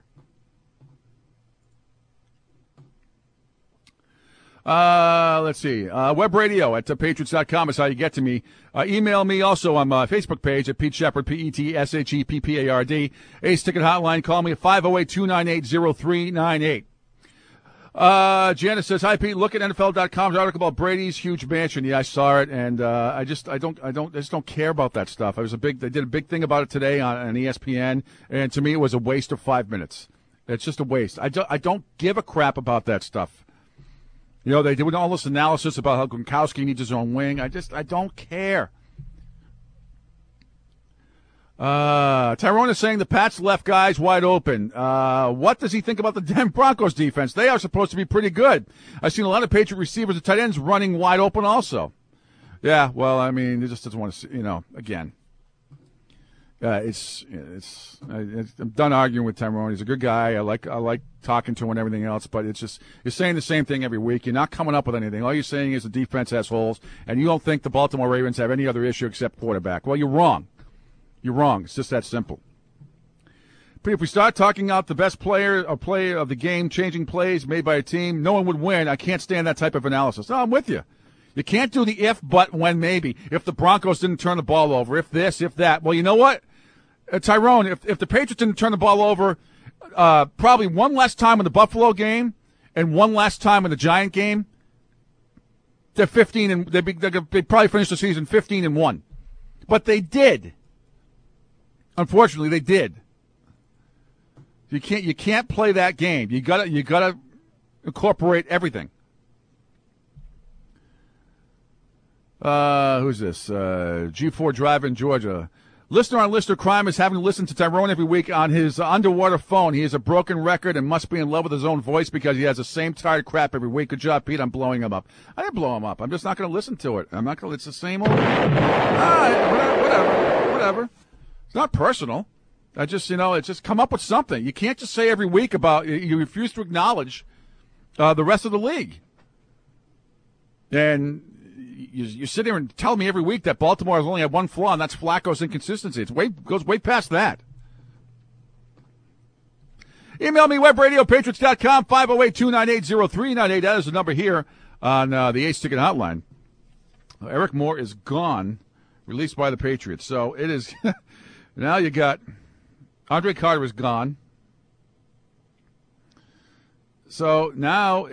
Let's see. Web radio at patriots.com is how you get to me. Email me also on my Facebook page at Pete Shepard, PETSHEPPARD. Ace Ticket Hotline. Call me at 508-298-0398. Janice says, "Hi Pete, look at NFL.com's article about Brady's huge mansion." Yeah, I saw it, and I just don't care about that stuff. They did a big thing about it today on ESPN, and to me it was a waste of 5 minutes. It's just a waste. I don't give a crap about that stuff. They did all this analysis about how Gronkowski needs his own wing. I don't care. Tyrone is saying the Pats left guys wide open. What does he think about the Denver Broncos defense? They are supposed to be pretty good. I've seen a lot of Patriot receivers and tight ends running wide open also. Yeah, well, I mean, he just doesn't want to, again. I'm done arguing with Tyrone. He's a good guy. I like talking to him and everything else, but it's just, you're saying the same thing every week. You're not coming up with anything. All you're saying is the defense has holes, and you don't think the Baltimore Ravens have any other issue except quarterback. Well, you're wrong. You're wrong. It's just that simple. But if we start talking out the best player or player of the game, changing plays made by a team, no one would win. I can't stand that type of analysis. No, I'm with you. You can't do the if, but, when, maybe. If the Broncos didn't turn the ball over, if this, if that. Well, you know what? Tyrone, if the Patriots didn't turn the ball over probably one last time in the Buffalo game and one last time in the Giant game, they're 15 and they probably finish the season 15-1. But they did. Unfortunately, they did. You can't play that game. You gotta incorporate everything. Who's this? G4 Drive in Georgia. Listener on Lister Crime is having to listen to Tyrone every week on his underwater phone. He has a broken record and must be in love with his own voice because he has the same tired crap every week. Good job, Pete. I'm blowing him up. I didn't blow him up. I'm just not going to listen to it. It's the same old. Whatever. It's not personal. It's just come up with something. You can't just say every week about, you refuse to acknowledge the rest of the league. And you sit here and tell me every week that Baltimore has only had one flaw, and that's Flacco's inconsistency. Goes way past that. Email me, webradiopatriots.com, 508-298-0398. That is the number here on the Ace Ticket Hotline. Eric Moore is gone, released by the Patriots. So it is now you got Andre Carter is gone. So now,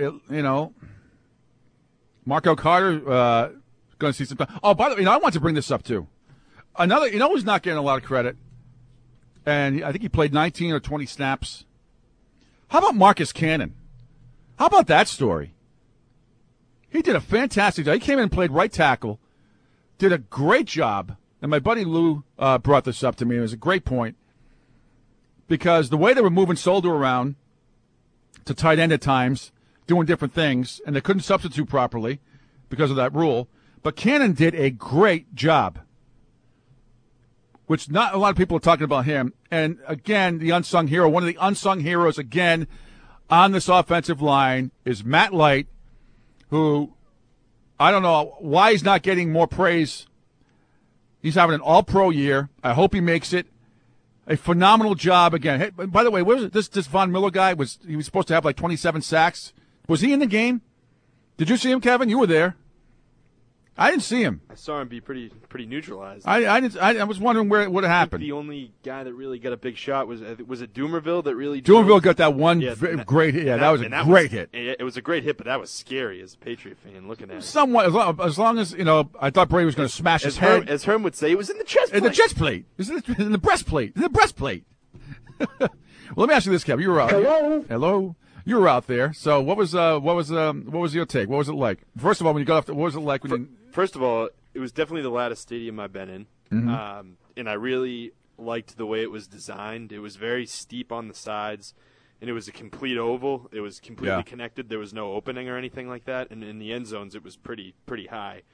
Marco Carter going to see some time. Oh, by the way, I want to bring this up, too. Another, who's not getting a lot of credit, and I think he played 19 or 20 snaps. How about Marcus Cannon? How about that story? He did a fantastic job. He came in and played right tackle, did a great job, and my buddy Lou brought this up to me. It was a great point, because the way they were moving Solder around to tight end at times, doing different things, and they couldn't substitute properly because of that rule. But Cannon did a great job, which not a lot of people are talking about him. And, again, the unsung hero, one of the unsung heroes, again, on this offensive line is Matt Light, who I don't know why he's not getting more praise. He's having an all-pro year. I hope he makes it. A phenomenal job again. Hey, by the way, what was it? This Von Miller guy, he was supposed to have like 27 sacks. Was he in the game? Did you see him, Kevin? You were there. I didn't see him. I saw him be pretty neutralized. I was wondering what happened. The only guy that really got a big shot was it Doomerville that really. Doomerville got that one great hit. Yeah, that was a great hit. It was a great hit, but that was scary as a Patriot fan looking at it. Somewhat, as long as I thought Brady was going to smash his head. As Herm would say, it was in the chest plate. In the chest plate. It was in the breastplate. In the breastplate. Well, let me ask you this, Kevin. You were out. Hello. You were out there. So what was your take? What was it like? First of all, when you got off, what was it like? First of all, it was definitely the loudest stadium I've been in, Mm-hmm. and I really liked the way it was designed. It was very steep on the sides, and it was a complete oval. It was completely connected. There was no opening or anything like that. And in the end zones, it was pretty high.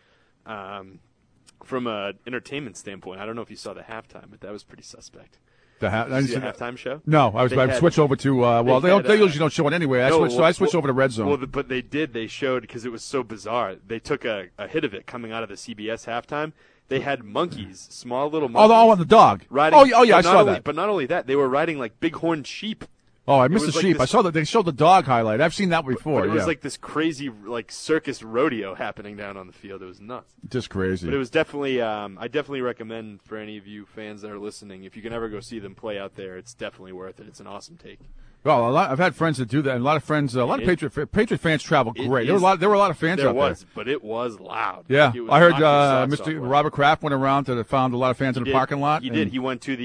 From an entertainment standpoint, I don't know if you saw the halftime, but that was pretty suspect. The halftime show? No, I switched over to. They usually don't show it anyway. I switched over to Red Zone. Well, but they did. They showed because it was so bizarre. They took a hit of it coming out of the CBS halftime. They had monkeys, small little monkeys. Oh, the dog. Riding, I saw that. But not only that, they were riding like bighorn sheep. Oh, I missed the sheep. I saw that they showed the dog highlight. I've seen that before. But it was like this crazy like circus rodeo happening down on the field. It was nuts. Just crazy. But it was definitely. I definitely recommend for any of you fans that are listening, if you can ever go see them play out there, it's definitely worth it. It's an awesome take. Well, I've had friends that do that, and a lot of Patriot fans travel great. There were a lot of fans out there. But it was loud. Yeah, was I heard Mr. Robert Kraft went around to found a lot of fans in the parking lot. He did. He went to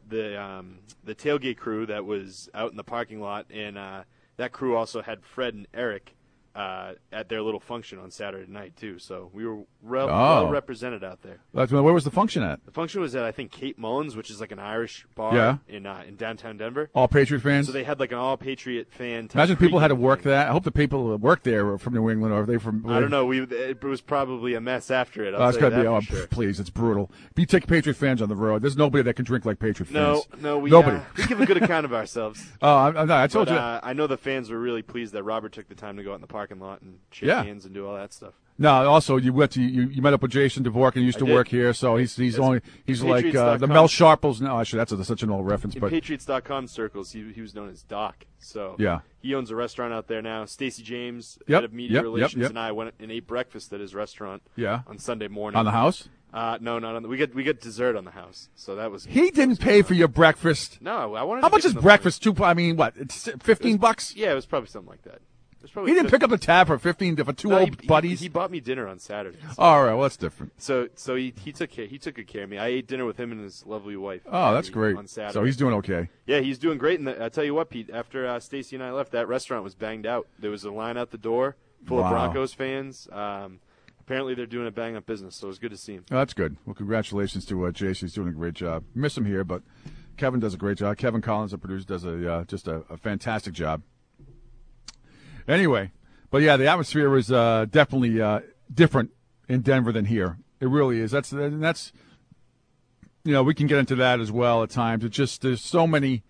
the tailgate crew that was out in the parking lot, and that crew also had Fred and Eric at their little function on Saturday night too. So we were well represented out there. Where was the function at? The function was at, I think, Kate Mullins, which is like an Irish bar in downtown Denver. All Patriot fans? So they had like an all Patriot fan. Imagine people had to work that. I hope the people that work there were from New England, or are they from? I don't know. It was probably a mess after it. It's got to be. Sure. Please, it's brutal. You take Patriot fans on the road. There's nobody that can drink like Patriot fans. Nobody. We give a good account of ourselves. I told you. I know the fans were really pleased that Robert took the time to go out in the parking lot and shake hands and do all that stuff. No, also you went to you met up with Jason Dvorkin. He used to work here, so he's like the Mel Sharples. No, actually that's such an old reference. But Patriots.com circles, he was known as Doc. So he owns a restaurant out there now. Stacey James, head of media relations, and I went and ate breakfast at his restaurant. On Sunday morning. On the house? No, not on the. We get dessert on the house, so that was. He didn't pay for your breakfast. No, I wanted. How much is breakfast? I mean, what? It's $15. Yeah, it was probably something like that. He didn't pick up the tab for $15 for two old buddies. He bought me dinner on Saturday. All right, well that's different. So he took good care of me. I ate dinner with him and his lovely wife. Oh, that's great. On Saturday. So he's doing okay. Yeah, he's doing great. And I tell you what, Pete. After Stacey and I left, that restaurant was banged out. There was a line out the door full of Broncos fans. Apparently, they're doing a bang-up business, so it was good to see him. Oh, that's good. Well, congratulations to Jason. He's doing a great job. Miss him here, but Kevin does a great job. Kevin Collins, the producer, does just a fantastic job. Anyway, but yeah, the atmosphere was definitely different in Denver than here. It really is. That's we can get into that as well at times. It's just there's so many.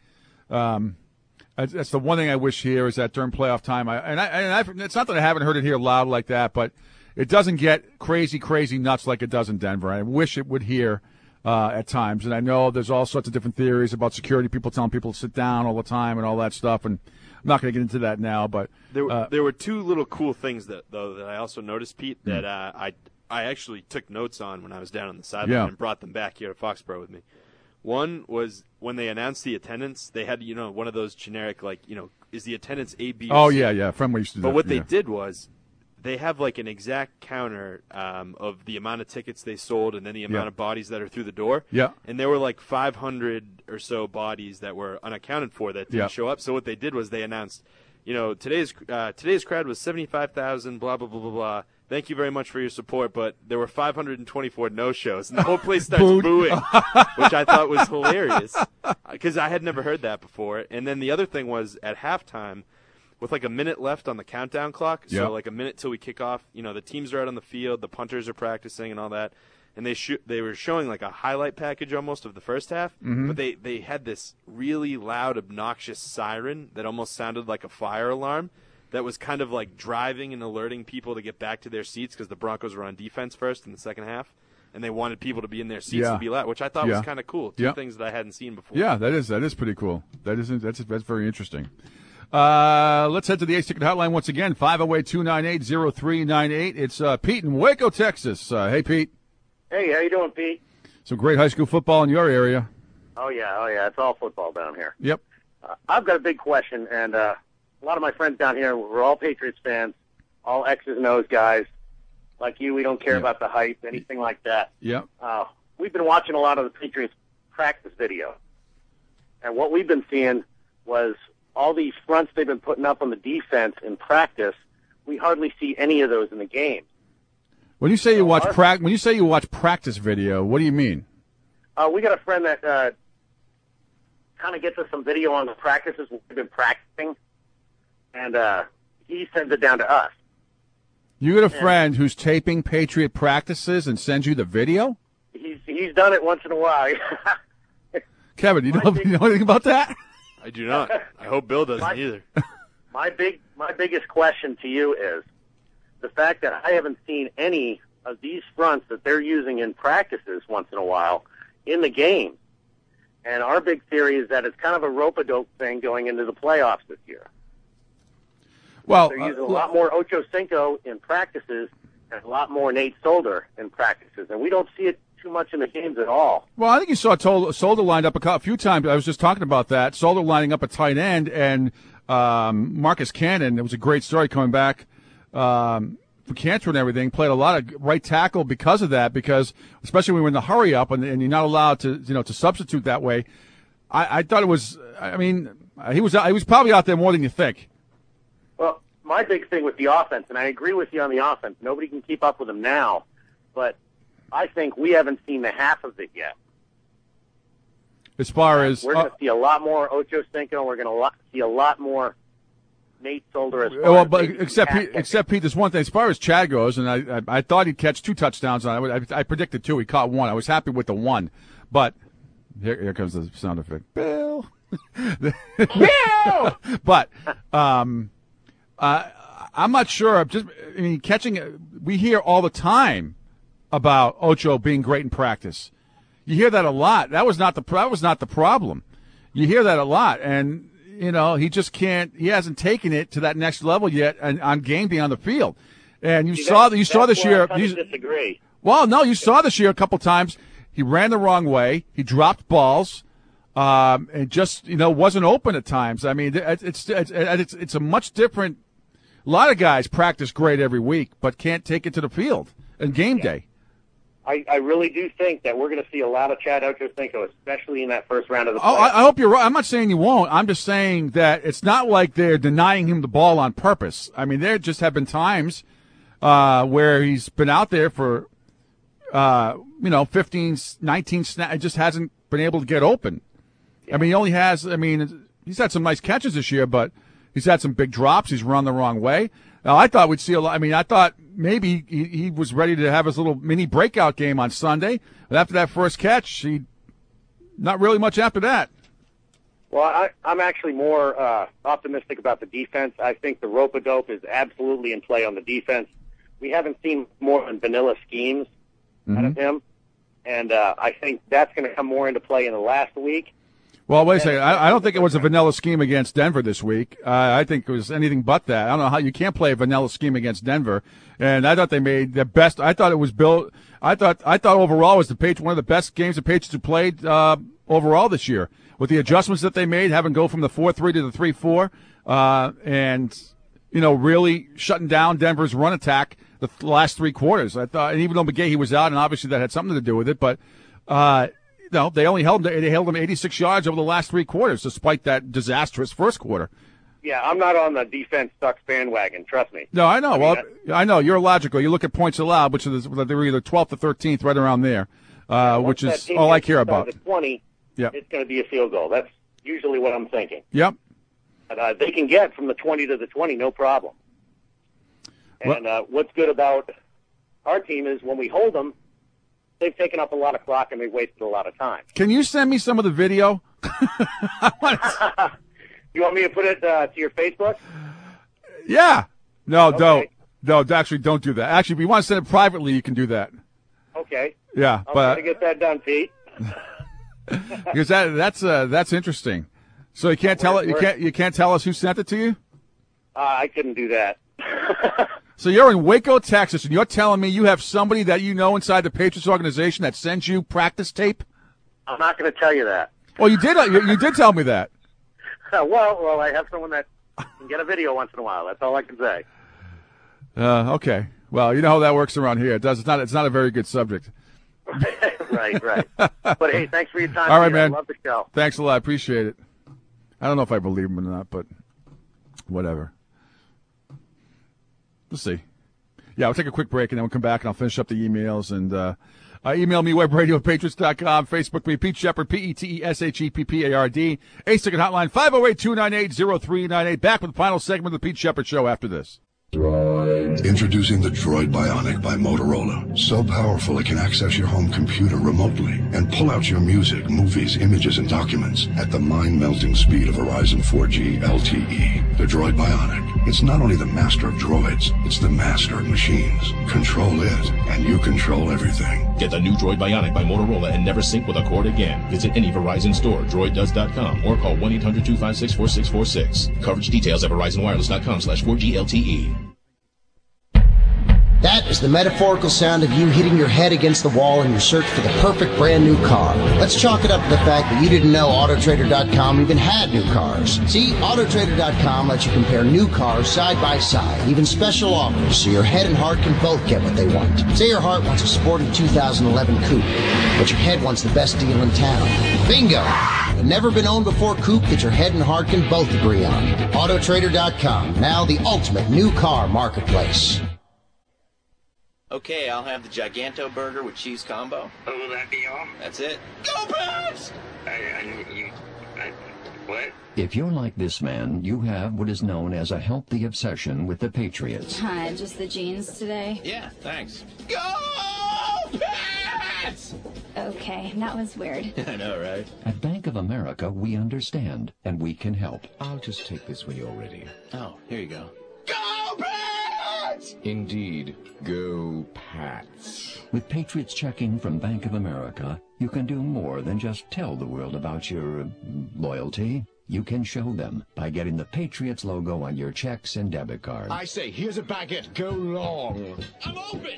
That's the one thing I wish here is that during playoff time. It's not that I haven't heard it here loud like that, but it doesn't get crazy nuts like it does in Denver. I wish it would here at times. And I know there's all sorts of different theories about security, people telling people to sit down all the time and all that stuff. And I'm not going to get into that now. But there were two little cool things that I also noticed, Pete, that I actually took notes on when I was down on the sideline and brought them back here to Foxborough with me. One was when they announced the attendance, they had one of those generic is the attendance A, B, or C? Oh yeah, Friendly used to do that. But what they did was they have like an exact counter of the amount of tickets they sold and then the amount of bodies that are through the door. Yeah. And there were like 500 or so bodies that were unaccounted for that didn't show up. So what they did was they announced, today's crowd was 75,000, blah, blah, blah, blah, blah. Thank you very much for your support, but there were 524 no-shows, and the whole place starts booing, which I thought was hilarious because I had never heard that before. And then the other thing was at halftime, with like a minute left on the countdown clock, so like a minute till we kick off, the teams are out on the field, the punters are practicing and all that, and they were showing like a highlight package almost of the first half, but they had this really loud, obnoxious siren that almost sounded like a fire alarm that was kind of like driving and alerting people to get back to their seats because the Broncos were on defense first in the second half, and they wanted people to be in their seats to be loud, which I thought was kind of cool. Two things that I hadn't seen before. Yeah, that is pretty cool. That's very interesting. Let's head to the Ace Ticket Hotline once again, 508-298-0398. It's Pete in Waco, Texas. Hey, Pete. Hey, how you doing, Pete? Some great high school football in your area. Oh, yeah. It's all football down here. Yep. I've got a big question, and a lot of my friends down here, we're all Patriots fans, all X's and O's guys. Like you, we don't care about the hype, anything like that. Yep. We've been watching a lot of the Patriots practice video, and what we've been seeing was all these fronts they've been putting up on the defense in practice. We hardly see any of those in the game. When you say you watch practice video, what do you mean? We got a friend that kind of gets us some video on the practices we've been practicing, and he sends it down to us. You got a friend who's taping Patriot practices and sends you the video? He's done it once in a while. Kevin, you know anything about that? I do not. I hope Bill doesn't either. My biggest question to you is the fact that I haven't seen any of these fronts that they're using in practices once in a while in the game. And our big theory is that it's kind of a rope-a-dope thing going into the playoffs this year. Well, they're using a lot more Ocho Cinco in practices and a lot more Nate Solder in practices, and we don't see it too much in the games at all. Well, I think you saw Solder lined up a few times. I was just talking about that. Solder lining up a tight end, and Marcus Cannon, it was a great story coming back for Cantor and everything, played a lot of right tackle because of that, because especially when we're in the hurry up and you're not allowed to substitute that way. I thought it was, I mean, he was probably out there more than you think. Well, my big thing with the offense, and I agree with you on the offense, nobody can keep up with him now, but I think we haven't seen the half of it yet. As far as we're going to see a lot more Ocho Cinco, we're going to see a lot more Nate Solder. Except Pete, there's one thing. As far as Chad goes, and I thought he'd catch 2 touchdowns on it. I predicted 2. He caught 1. I was happy with the 1, but here comes the sound effect. Bill. Bill. But I'm not sure. Catching. We hear all the time about Ocho being great in practice. You hear that a lot. That was not the problem. You hear that a lot, and he just can't. He hasn't taken it to that next level yet on game day on the field. And you saw this year. I disagree. Well, no, you saw this year a couple times. He ran the wrong way. He dropped balls, and just wasn't open at times. I mean, it's a much different. A lot of guys practice great every week, but can't take it to the field and game day. I really do think that we're going to see a lot of Chad Ochocinco, especially in that first round of the playoffs. I hope you're right. I'm not saying you won't. I'm just saying that it's not like they're denying him the ball on purpose. I mean, there just have been times where he's been out there for, 15, 19 snaps. It just hasn't been able to get open. Yeah. I mean, he's had some nice catches this year, but he's had some big drops. He's run the wrong way. Now, I thought we'd see a lot. I mean, I thought maybe he was ready to have his little mini breakout game on Sunday. But after that first catch, not really much after that. Well, I'm actually more optimistic about the defense. I think the rope-a-dope is absolutely in play on the defense. We haven't seen more than vanilla schemes out of him. And I think that's going to come more into play in the last week. Well, wait a second. I don't think it was a vanilla scheme against Denver this week. I think it was anything but that. I don't know how you can't play a vanilla scheme against Denver. And I thought they made their best. I thought it was built. I thought overall it was one of the best games the Patriots have played overall this year, with the adjustments that they made, having go from the 4-3 to the 3-4, and really shutting down Denver's run attack the last 3 quarters. I thought, and even though McGahee was out, and obviously that had something to do with it, but. No, they only held him 86 yards over the last 3 quarters, despite that disastrous first quarter. Yeah, I'm not on the defense sucks bandwagon. Trust me. No, I know. I know you're logical. You look at points allowed, which is they're either 12th or 13th, right around there, which is all I care about. The 20, it's going to be a field goal. That's usually what I'm thinking. Yep. And, they can get from the 20 to the 20, no problem. And what's good about our team is when we hold them, they've taken up a lot of clock and they've wasted a lot of time. Can you send me some of the video? You want me to put it to your Facebook? Yeah. No, okay. Don't. No, actually, don't do that. Actually, if you want to send it privately, you can do that. Okay. Yeah, I'm going to get that done, Pete. Because that's interesting. So you can't you can't tell us who sent it to you? I couldn't do that. So you're in Waco, Texas, and you're telling me you have somebody that you know inside the Patriots organization that sends you practice tape? I'm not going to tell you that. Well, you did. You did tell me that. Well, I have someone that can get a video once in a while. That's all I can say. Okay. Well, you know how that works around here. It does. It's not a very good subject. Right. But hey, thanks for your time. All right, man. I love the show. Thanks a lot. I appreciate it. I don't know if I believe him or not, but whatever. Let's see. Yeah, we'll take a quick break, and then we'll come back, and I'll finish up the emails. And Email me, webradio@patriots.com. Facebook me, Pete Shepard, PETESHEPPARD. Ace Ticket Hotline, 508-298-0398. Back with the final segment of the Pete Shepard Show after this. Introducing the Droid Bionic by Motorola. So powerful it can access your home computer remotely and pull out your music, movies, images, and documents at the mind-melting speed of Verizon 4G LTE. The Droid Bionic. It's not only the master of droids, it's the master of machines. Control it, and you control everything. Get the new Droid Bionic by Motorola and never sync with a cord again. Visit any Verizon store, droiddoes.com, or call 1-800-256-4646. Coverage details at verizonwireless.com/4G LTE. That is the metaphorical sound of you hitting your head against the wall in your search for the perfect brand new car. Let's chalk it up to the fact that you didn't know AutoTrader.com even had new cars. See, AutoTrader.com lets you compare new cars side by side, even special offers, so your head and heart can both get what they want. Say your heart wants a sporty 2011 coupe, but your head wants the best deal in town. Bingo! A never-been-owned-before coupe that your head and heart can both agree on. AutoTrader.com, now the ultimate new car marketplace. Okay, I'll have the Giganto burger with cheese combo. Oh, will that be all? That's it. Go Pats! What? If you're like this man, you have what is known as a healthy obsession with the Patriots. Hi, just the jeans today? Yeah, thanks. Go Pats! Okay, that was weird. I know, right? At Bank of America, we understand, and we can help. I'll just take this when you're ready. Oh, here you go. Go Pats! Indeed. Go Pats. With Patriots checking from Bank of America, you can do more than just tell the world about your loyalty. You can show them by getting the Patriots logo on your checks and debit cards. I say, here's a baguette. Go long. I'm open!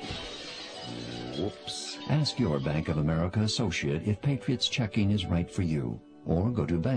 Whoops. Ask your Bank of America associate if Patriots checking is right for you. Or go to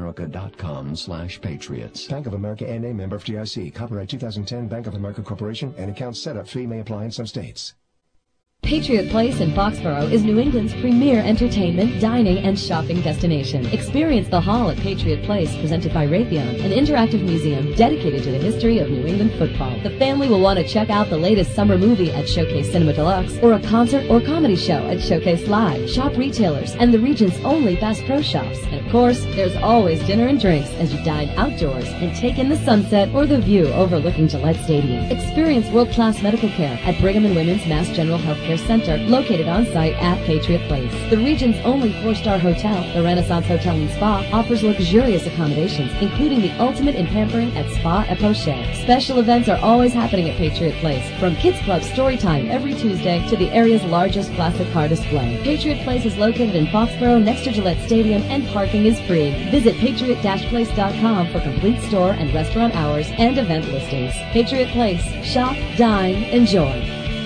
bankofamerica.com/patriots. Bank of America N.A. member FDIC. Copyright 2010 Bank of America Corporation and account setup fee may apply in some states. Patriot Place in Foxborough is New England's premier entertainment, dining, and shopping destination. Experience the Hall at Patriot Place, presented by Raytheon, an interactive museum dedicated to the history of New England football. The family will want to check out the latest summer movie at Showcase Cinema Deluxe, or a concert or comedy show at Showcase Live. Shop retailers and the region's only Bass Pro Shops. And of course, there's always dinner and drinks as you dine outdoors and take in the sunset or the view overlooking Gillette Stadium. Experience world-class medical care at Brigham and Women's Mass General Healthcare Center, located on site at Patriot Place. The region's only 4-star hotel, the Renaissance Hotel and Spa, offers luxurious accommodations, including the ultimate in pampering at Spa et Poche. Special events are always happening at Patriot Place, from Kids Club Storytime every Tuesday to the area's largest classic car display. Patriot Place is located in Foxborough next to Gillette Stadium, and parking is free. Visit patriot-place.com for complete store and restaurant hours and event listings. Patriot Place. Shop, dine, enjoy.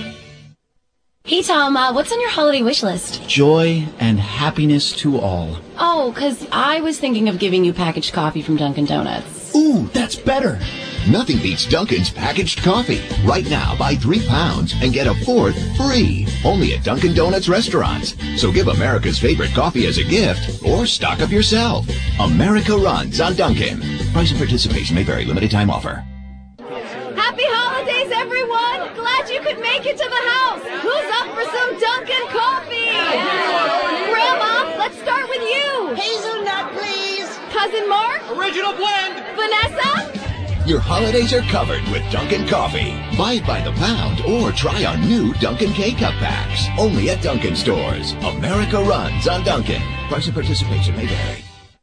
Hey, Tom, what's on your holiday wish list? Joy and happiness to all. Oh, 'cause I was thinking of giving you packaged coffee from Dunkin' Donuts. Ooh, that's better. Nothing beats Dunkin's packaged coffee. Right now, buy 3 pounds and get a 4th free. Only at Dunkin' Donuts restaurants. So give America's favorite coffee as a gift or stock up yourself. America runs on Dunkin'. Price and participation may vary. Limited time offer. Happy holidays, everyone! Glad you could make it to the house! Who's up for some Dunkin' coffee? Grandma, let's start with you! Hazelnut, please! Cousin Mark? Original blend! Vanessa? Your holidays are covered with Dunkin' Coffee. Buy it by the pound or try our new Dunkin' K-Cup packs. Only at Dunkin' stores. America runs on Dunkin'. Price and participation may vary.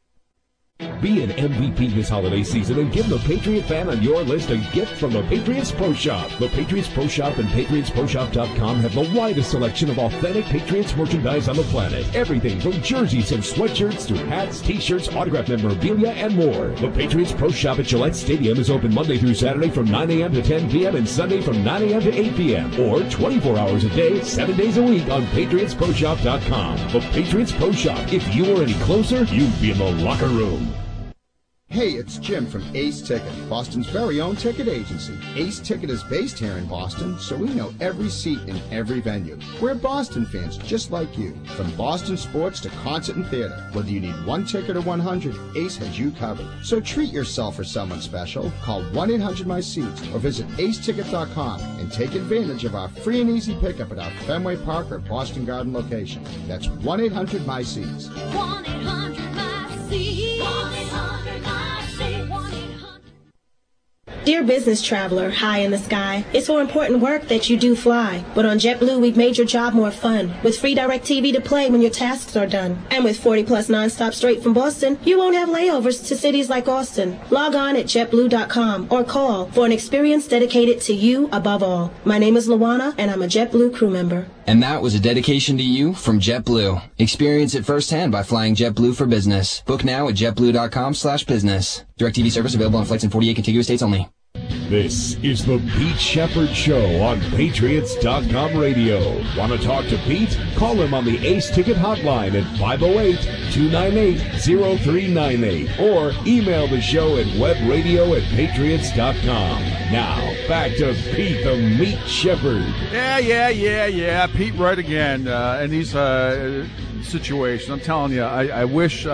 Be an MVP this holiday season and give the Patriot fan on your list a gift from the Patriots Pro Shop. The Patriots Pro Shop and PatriotsProShop.com have the widest selection of authentic Patriots merchandise on the planet. Everything from jerseys and sweatshirts to hats, t-shirts, autographed memorabilia, and more. The Patriots Pro Shop at Gillette Stadium is open Monday through Saturday from 9 a.m. to 10 p.m. and Sunday from 9 a.m. to 8 p.m. or 24 hours a day, 7 days a week on PatriotsProShop.com. The Patriots Pro Shop. If you were any closer, you'd be in the locker room. Hey, it's Jim from Ace Ticket, Boston's very own ticket agency. Ace Ticket is based here in Boston, so we know every seat in every venue. We're Boston fans just like you. From Boston sports to concert and theater, whether you need one ticket or 100, Ace has you covered. So treat yourself or someone special. Call 1-800-MY-SEATS or visit aceticket.com and take advantage of our free and easy pickup at our Fenway Park or Boston Garden location. That's 1-800-MY-SEATS. 1-800-MY-SEATS. 1-800-MY-SEATS. Dear business traveler, high in the sky, it's for important work that you do fly. But on JetBlue, we've made your job more fun, with free DirecTV to play when your tasks are done. And with 40-plus nonstop straight from Boston, you won't have layovers to cities like Austin. Log on at JetBlue.com or call for an experience dedicated to you above all. My name is Luana, and I'm a JetBlue crew member. And that was a dedication to you from JetBlue. Experience it firsthand by flying JetBlue for business. Book now at JetBlue.com/business. DirecTV service available on flights in 48 contiguous states only. This is the Pete Shepard Show on Patriots.com radio. Want to talk to Pete? Call him on the Ace Ticket hotline at 508-298-0398 or email the show at webradio@patriots.com. Now, back to Pete the Meat Shepard. Yeah. Pete right again. In these situations, I'm telling you, I wish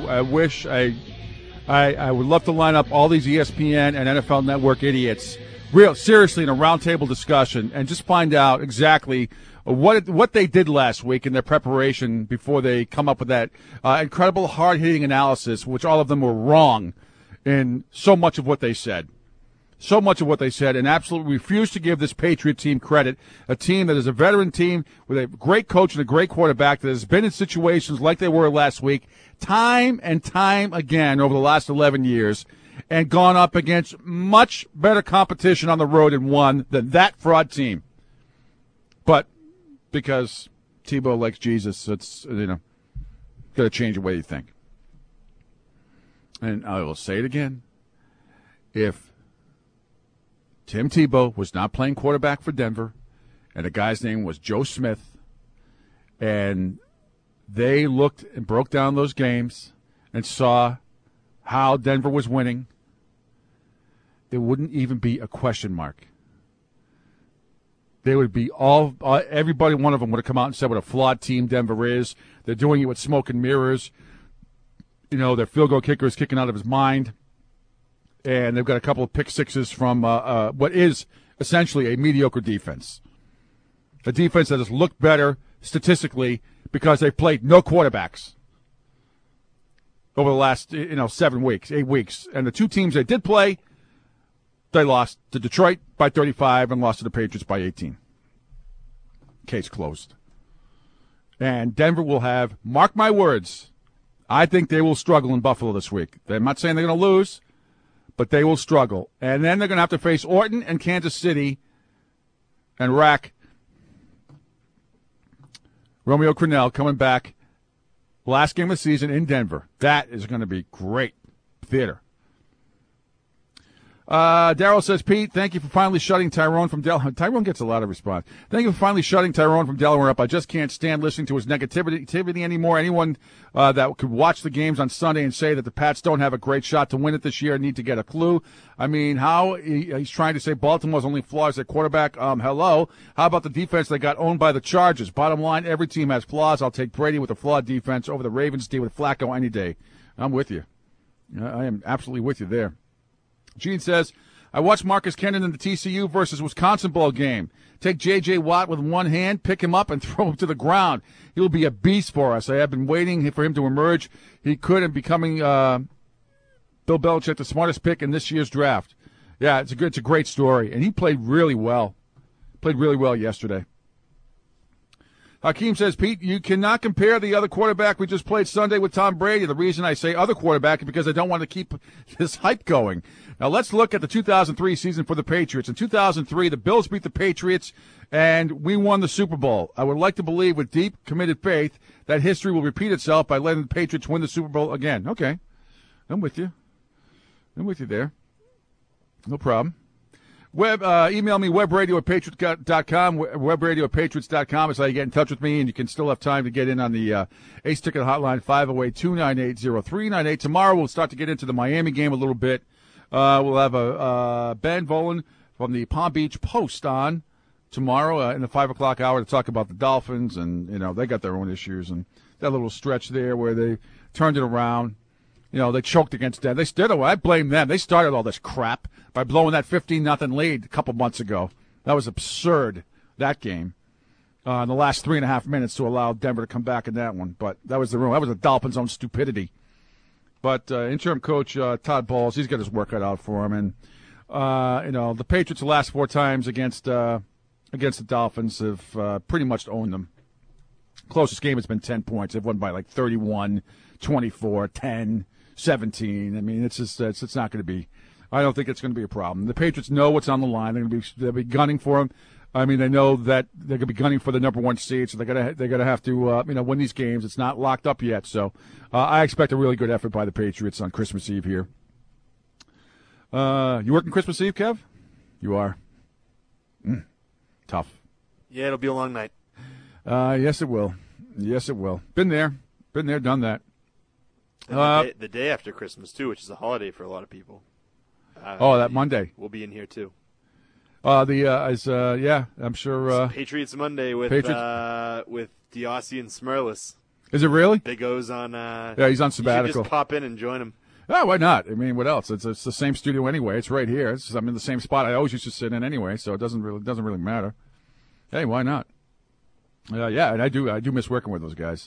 I would love to line up all these ESPN and NFL Network idiots, seriously, in a roundtable discussion and just find out exactly what they did last week in their preparation before they come up with that incredible hard-hitting analysis, which all of them were wrong in so much of what they said. And absolutely refuse to give this Patriot team credit, a team that is a veteran team with a great coach and a great quarterback that has been in situations like they were last week time and time again over the last 11 years and gone up against much better competition on the road and won than that fraud team. But because Tebow likes Jesus, it's, got to change the way you think. And I will say it again. If Tim Tebow was not playing quarterback for Denver, and the guy's name was Joe Smith, and they looked and broke down those games and saw how Denver was winning, there wouldn't even be a question mark. They would be everybody, one of them would have come out and said what a flawed team Denver is. They're doing it with smoke and mirrors. Their field goal kicker is kicking out of his mind. And they've got a couple of pick sixes from what is essentially a mediocre defense. A defense that has looked better statistically because they've played no quarterbacks over the last 7 weeks, 8 weeks. And the two teams they did play, they lost to Detroit by 35 and lost to the Patriots by 18. Case closed. And Denver will have, mark my words, I think they will struggle in Buffalo this week. I'm not saying they're going to lose, but they will struggle. And then they're going to have to face Orton and Kansas City and rack Romeo Crennel coming back last game of the season in Denver. That is going to be great theater. Daryl says, Pete, thank you for finally shutting Tyrone from Delaware. Tyrone gets a lot of response. Thank you for finally shutting Tyrone from Delaware up. I just can't stand listening to his negativity anymore. Anyone that could watch the games on Sunday and say that the Pats don't have a great shot to win it this year need to get a clue. I mean, he's trying to say Baltimore's only flaws at quarterback. Hello. How about the defense that got owned by the Chargers? Bottom line, every team has flaws. I'll take Brady with a flawed defense over the Ravens team with Flacco any day. I'm with you. I am absolutely with you there. Gene says, I watched Marcus Cannon in the TCU versus Wisconsin Bowl game. Take J.J. Watt with one hand, pick him up, and throw him to the ground. He'll be a beast for us. I have been waiting for him to emerge. He could, and becoming Bill Belichick the smartest pick in this year's draft. Yeah, it's a great story, and he played really well. Played really well yesterday. Hakeem says, Pete, you cannot compare the other quarterback we just played Sunday with Tom Brady. The reason I say other quarterback is because I don't want to keep this hype going. Now, let's look at the 2003 season for the Patriots. In 2003, the Bills beat the Patriots, and we won the Super Bowl. I would like to believe with deep, committed faith that history will repeat itself by letting the Patriots win the Super Bowl again. Okay. I'm with you there. No problem. Email me, webradio@patriots.com. Webradio@patriots.com is how you get in touch with me, and you can still have time to get in on the Ace Ticket Hotline, 508-298-0398. Tomorrow we'll start to get into the Miami game a little bit. We'll have Ben Volen from the Palm Beach Post on tomorrow in the 5 o'clock hour to talk about the Dolphins, and, they got their own issues, and that little stretch there where they turned it around. They choked against Denver. I blame them. They started all this crap by blowing that 15-0 lead a couple months ago. That was absurd, that game, in the last 3.5 minutes to allow Denver to come back in that one. But that was the Dolphins' own stupidity. But interim coach Todd Bowles, he's got his work cut out for him. And, the Patriots the last 4 times against the Dolphins have pretty much owned them. Closest game has been 10 points. They've won by like 31, 24, 10, 17. I mean, it's not going to be. I don't think it's going to be a problem. The Patriots know what's on the line. They'll be gunning for them. I mean, they know that they're going to be gunning for the number 1 seed, so they're going to have to win these games. It's not locked up yet, so I expect a really good effort by the Patriots on Christmas Eve here. You working Christmas Eve, Kev? You are. Tough. Yeah, it'll be a long night. Yes, it will. Yes, it will. Been there, done that. And the day after Christmas, too, which is a holiday for a lot of people. That Monday. We'll be in here, too. I'm sure. Patriots Monday with Diossi and Smirlis. Is it really? Big O's on. He's on sabbatical. You should just pop in and join him. Oh, why not? I mean, what else? It's the same studio anyway. It's right here. I'm in the same spot I always used to sit in anyway, so it doesn't really matter. Hey, why not? And I do miss working with those guys.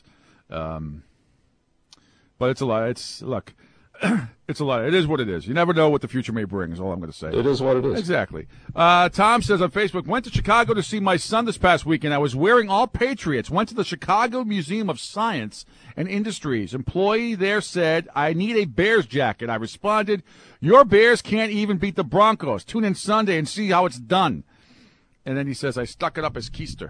But it's a lot. It's a lot. It is what it is. You never know what the future may bring, is all I'm going to say. It is what it is. Exactly. Tom says on Facebook, went to Chicago to see my son this past weekend. I was wearing all Patriots. Went to the Chicago Museum of Science and Industries. Employee there said, I need a Bears jacket. I responded, your Bears can't even beat the Broncos. Tune in Sunday and see how it's done. And then he says, I stuck it up as keister.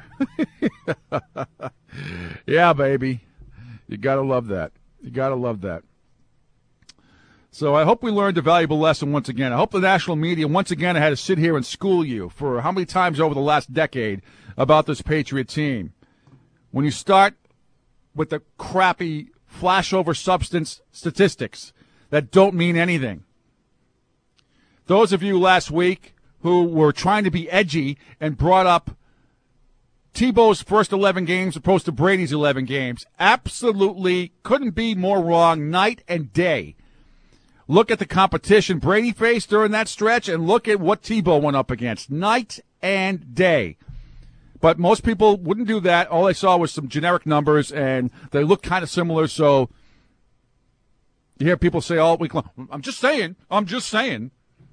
Yeah, baby. You got to love that. You got to love that. So I hope we learned a valuable lesson once again. I hope the national media once again had to sit here and school you for how many times over the last decade about this Patriot team. When you start with the crappy flashover substance statistics that don't mean anything. Those of you last week who were trying to be edgy and brought up Tebow's first 11 games opposed to Brady's 11 games absolutely couldn't be more wrong night and day. Look at the competition Brady faced during that stretch and look at what Tebow went up against night and day. But most people wouldn't do that. All they saw was some generic numbers, and they look kind of similar. So you hear people say all week long, I'm just saying. The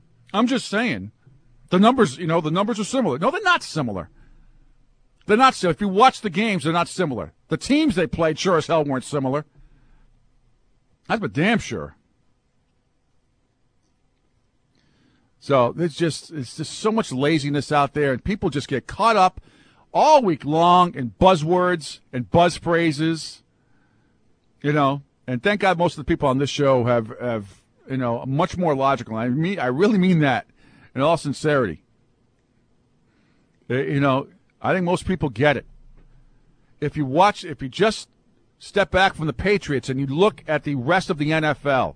numbers, the numbers are similar. No, they're not similar. They're not similar. If you watch the games, they're not similar. The teams they played sure as hell weren't similar. That's for damn sure. So it's just so much laziness out there, and people just get caught up all week long in buzzwords and buzz phrases, and thank God most of the people on this show have much more logical. I really mean that in all sincerity. I think most people get it. If you just step back from the Patriots and you look at the rest of the NFL,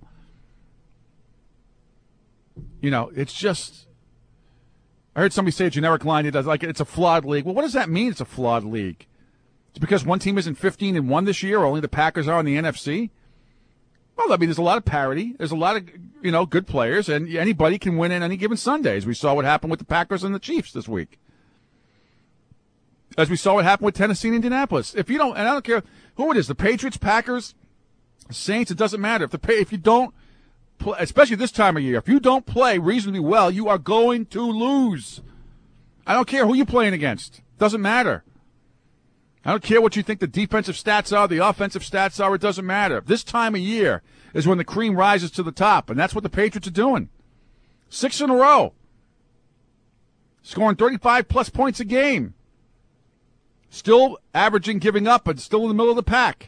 it's just, I heard somebody say a generic line, it's a flawed league. Well, what does that mean, it's a flawed league? It's because one team isn't 15-1 this year, or only the Packers are in the NFC? Well, I mean, there's a lot of parity. There's a lot of, good players, and anybody can win in any given Sunday, as we saw what happened with the Packers and the Chiefs this week. As we saw what happened with Tennessee and Indianapolis. If you don't, and I don't care who it is, the Patriots, Packers, Saints, it doesn't matter. If you don't, especially this time of year, if you don't play reasonably well, you are going to lose. I don't care who you're playing against. Doesn't matter. I don't care what you think the defensive stats are, the offensive stats are. It doesn't matter. This time of year is when the cream rises to the top, and that's what the Patriots are doing. 6 in a row. Scoring 35-plus points a game. Still averaging giving up, but still in the middle of the pack.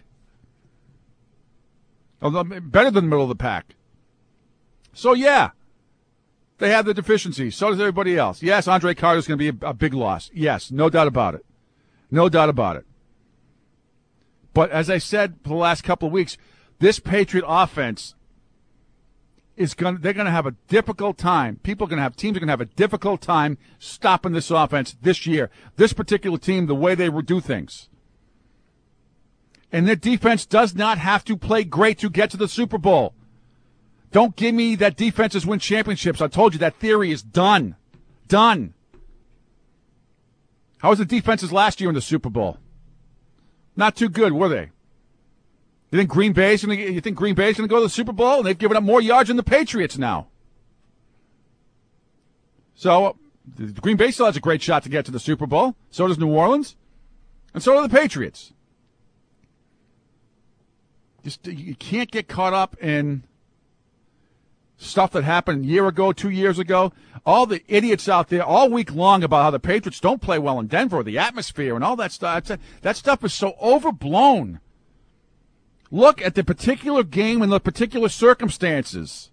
Better than the middle of the pack. So, yeah, They have the deficiencies. So does everybody else. Yes, Andre Carter's going to be a big loss. Yes, no doubt about it. No doubt about it. But as I said for the last couple of weeks, this Patriot offense they're going to have a difficult time. Teams are going to have a difficult time stopping this offense this year. This particular team, the way they do things. And their defense does not have to play great to get to the Super Bowl. Don't give me that defenses win championships. I told you that theory is done. Done. How was the defenses last year in the Super Bowl? Not too good, were they? You think Green Bay's going to go to the Super Bowl? And they've given up more yards than the Patriots now. So Green Bay still has a great shot to get to the Super Bowl. So does New Orleans. And so do the Patriots. You can't get caught up in stuff that happened a year ago, 2 years ago. All the idiots out there all week long about how the Patriots don't play well in Denver, the atmosphere and all that stuff. That stuff is so overblown. Look at the particular game and the particular circumstances.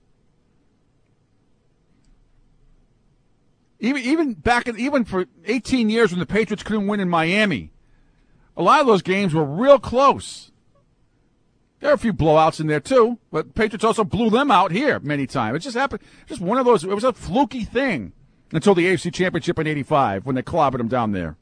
Even for 18 years when the Patriots couldn't win in Miami, a lot of those games were real close. There are a few blowouts in there too, but Patriots also blew them out here many times. It just happened. Just one of those. It was a fluky thing until the AFC Championship in '85 when they clobbered them down there.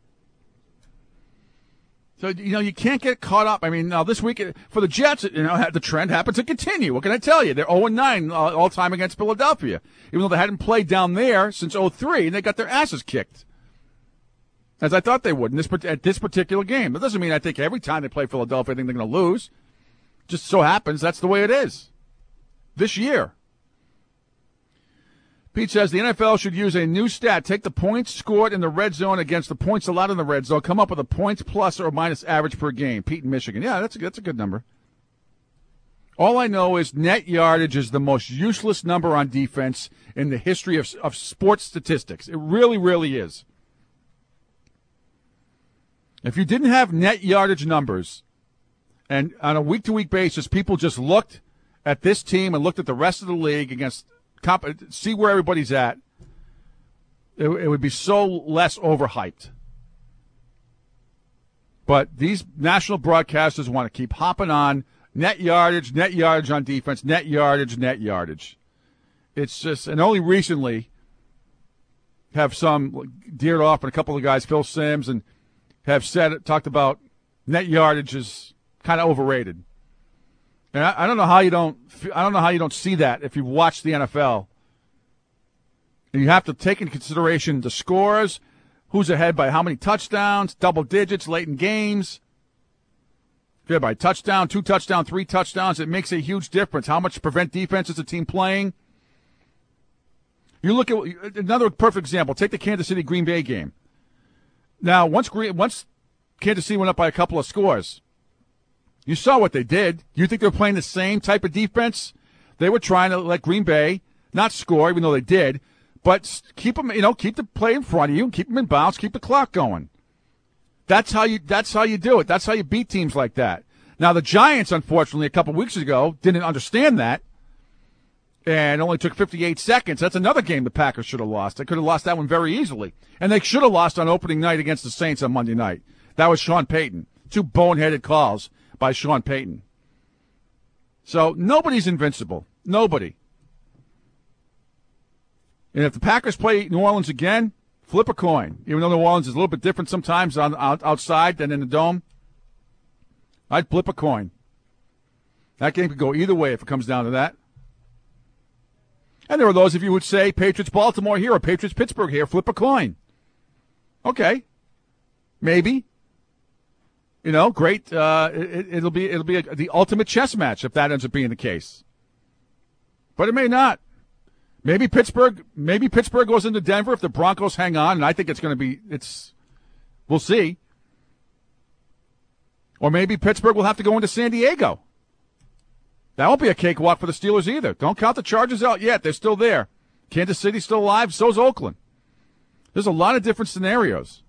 So, you can't get caught up. I mean, now this week for the Jets, the trend happened to continue. What can I tell you? They're 0-9 all time against Philadelphia, even though they hadn't played down there since 2003, and they got their asses kicked, as I thought they would at this particular game. That doesn't mean I think every time they play Philadelphia, I think they're going to lose. Just so happens that's the way it is this year. Pete says the NFL should use a new stat. Take the points scored in the red zone against the points allowed in the red zone. Come up with a points plus or minus average per game. Pete in Michigan. Yeah, that's a good number. All I know is net yardage is the most useless number on defense in the history of sports statistics. It really, really is. If you didn't have net yardage numbers, and on a week-to-week basis, people just looked at this team and looked at the rest of the league see where everybody's at, it would be so less overhyped. But these national broadcasters want to keep hopping on net yardage on defense, net yardage. It's just, and only recently have some deered off, and a couple of guys, Phil Simms, and have talked about net yardage is kind of overrated. And I don't know how you don't see that if you've watched the NFL. And you have to take into consideration the scores, who's ahead by how many touchdowns, double digits, late in games. If you're by touchdown, 2 touchdowns, 3 touchdowns, it makes a huge difference. How much prevent defense is the team playing? You look at another perfect example. Take the Kansas City Green Bay game. Now, once Kansas City went up by a couple of scores, you saw what they did. You think they were playing the same type of defense? They were trying to let Green Bay not score, even though they did, but keep them, keep the play in front of you, and keep them in bounds, keep the clock going. That's how you do it. That's how you beat teams like that. Now, the Giants, unfortunately, a couple weeks ago, didn't understand that, and only took 58 seconds. That's another game the Packers should have lost. They could have lost that one very easily, and they should have lost on opening night against the Saints on Monday night. That was Sean Payton. 2 boneheaded calls by Sean Payton. So nobody's invincible. Nobody. And if the Packers play New Orleans again, flip a coin. Even though New Orleans is a little bit different sometimes outside than in the dome, I'd flip a coin. That game could go either way if it comes down to that. And there are those of you who would say Patriots-Baltimore here or Patriots-Pittsburgh here, flip a coin. Okay. Maybe. Great. It'll be the ultimate chess match if that ends up being the case. But it may not. Maybe Pittsburgh goes into Denver if the Broncos hang on, and I think we'll see. Or maybe Pittsburgh will have to go into San Diego. That won't be a cakewalk for the Steelers either. Don't count the Chargers out yet. They're still there. Kansas City's still alive. So's Oakland. There's a lot of different scenarios,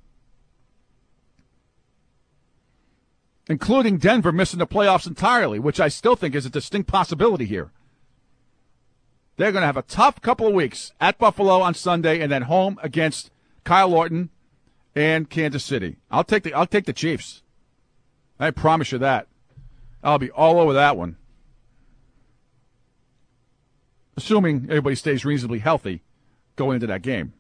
including Denver missing the playoffs entirely, which I still think is a distinct possibility here. They're going to have a tough couple of weeks at Buffalo on Sunday and then home against Kyle Orton and Kansas City. I'll take the Chiefs. I promise you that. I'll be all over that one. Assuming everybody stays reasonably healthy going into that game.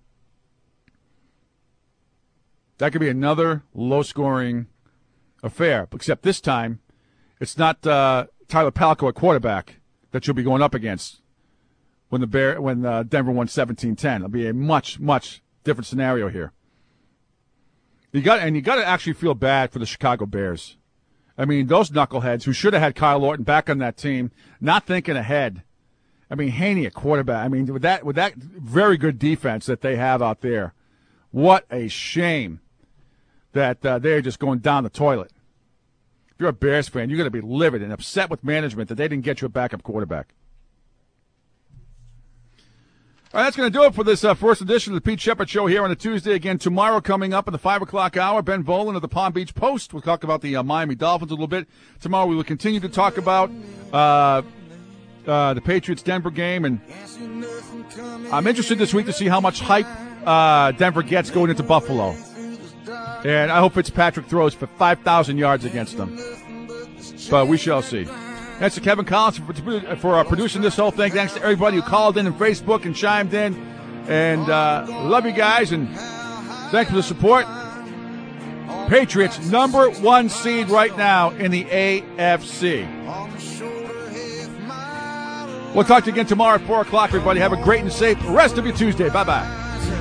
That could be another low-scoring affair, except this time it's not Tyler Palko at quarterback that you'll be going up against when Denver won 17-10. It'll be a much, much different scenario here. You got to actually feel bad for the Chicago Bears. I mean, those knuckleheads who should have had Kyle Orton back on that team, not thinking ahead. I mean, Haney at quarterback. I mean, with that very good defense that they have out there, what a shame that they're just going down the toilet. If you're a Bears fan, you're going to be livid and upset with management that they didn't get you a backup quarterback. All right, that's going to do it for this first edition of the Pete Shepard Show here on a Tuesday. Again, tomorrow coming up in the 5 o'clock hour, Ben Volen of the Palm Beach Post. We'll talk about the Miami Dolphins a little bit. Tomorrow we will continue to talk about the Patriots-Denver game. And I'm interested this week to see how much hype Denver gets going into Buffalo. And I hope Fitzpatrick throws for 5,000 yards against them. But we shall see. Thanks to Kevin Collins for producing this whole thing. Thanks to everybody who called in on Facebook and chimed in. And love you guys, and thanks for the support. Patriots, number 1 seed right now in the AFC. We'll talk to you again tomorrow at 4 o'clock, everybody. Have a great and safe rest of your Tuesday. Bye-bye.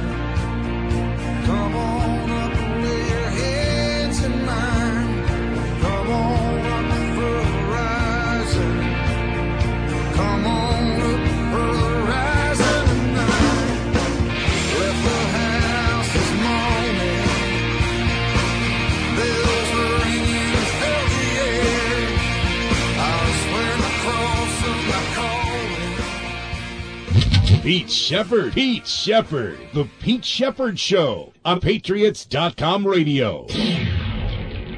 Pete Shepard. Pete Shepard. The Pete Shepard Show on Patriots.com radio.